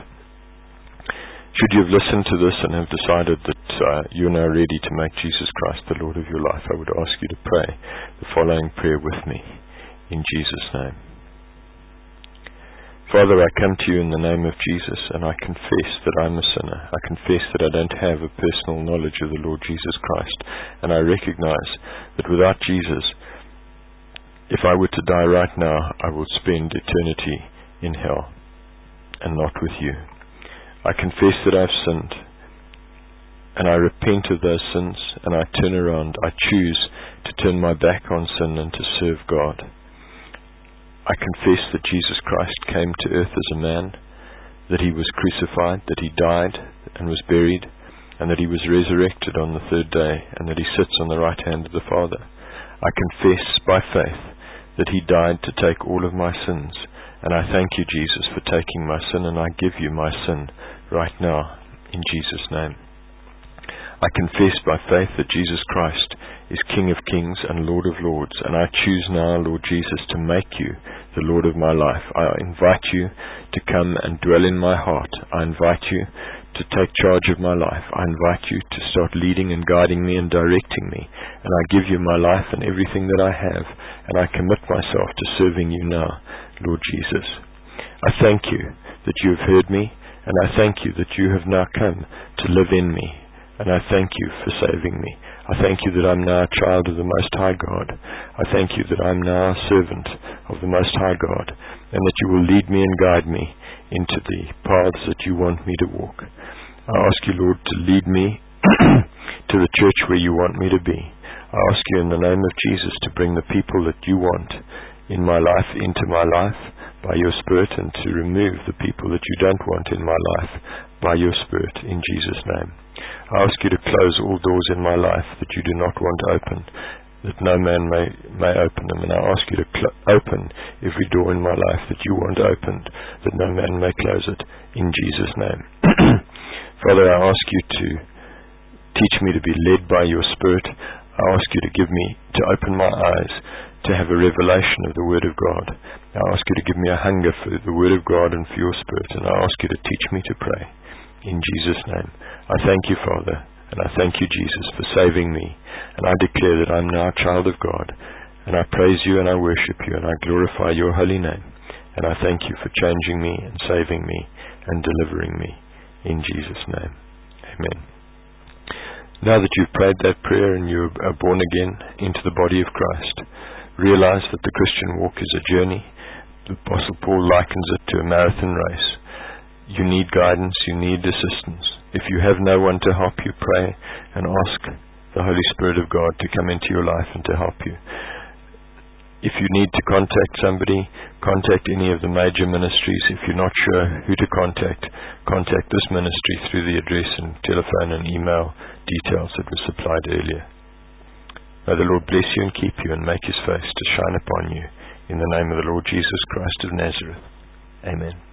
Should you have listened to this and have decided that uh, you're now ready to make Jesus Christ the Lord of your life, I would ask you to pray the following prayer with me, in Jesus' name. Father, I come to you in the name of Jesus, and I confess that I'm a sinner. I confess that I don't have a personal knowledge of the Lord Jesus Christ, and I recognize that without Jesus, if I were to die right now, I would spend eternity in hell, and not with you. I confess that I've sinned, and I repent of those sins, and I turn around. I choose to turn my back on sin and to serve God. I confess that Jesus Christ came to earth as a man, that He was crucified, that He died and was buried, and that He was resurrected on the third day, and that He sits on the right hand of the Father. I confess by faith that He died to take all of my sins, and I thank you, Jesus, for taking my sin, and I give you my sin right now, in Jesus' name. I confess by faith that Jesus Christ is King of Kings and Lord of Lords, and I choose now, Lord Jesus, to make you the Lord of my life. I invite you to come and dwell in my heart. I invite you to take charge of my life. I invite you to start leading and guiding me and directing me, and I give you my life and everything that I have, and I commit myself to serving you now, Lord Jesus. I thank you that you have heard me, and I thank you that you have now come to live in me, and I thank you for saving me. I thank you that I'm now a child of the Most High God. I thank you that I'm now a servant of the Most High God, and that you will lead me and guide me into the paths that you want me to walk. I ask you, Lord, to lead me to the church where you want me to be. I ask you in the name of Jesus to bring the people that you want in my life into my life by your Spirit, and to remove the people that you don't want in my life by your Spirit, in Jesus' name. I ask you to close all doors in my life that you do not want open, that no man may, may open them. And I ask you to cl- open every door in my life that you want opened, that no man may close it, in Jesus' name. Father, I ask you to teach me to be led by your Spirit. I ask you to give me, to open my eyes, to have a revelation of the Word of God. I ask you to give me a hunger for the Word of God and for your Spirit, and I ask you to teach me to pray. In Jesus' name. I thank you, Father, and I thank you, Jesus, for saving me, and I declare that I'm now a child of God, and I praise you and I worship you and I glorify your holy name, and I thank you for changing me and saving me and delivering me, in Jesus' name. Amen. Now that you've prayed that prayer and you are born again into the body of Christ, realize that the Christian walk is a journey. The Apostle Paul likens it to a marathon race. You need guidance, you need assistance. If you have no one to help you, pray and ask the Holy Spirit of God to come into your life and to help you. If you need to contact somebody, contact any of the major ministries. If you're not sure who to contact, contact this ministry through the address and telephone and email details that were supplied earlier. May the Lord bless you and keep you and make his face to shine upon you, in the name of the Lord Jesus Christ of Nazareth. Amen.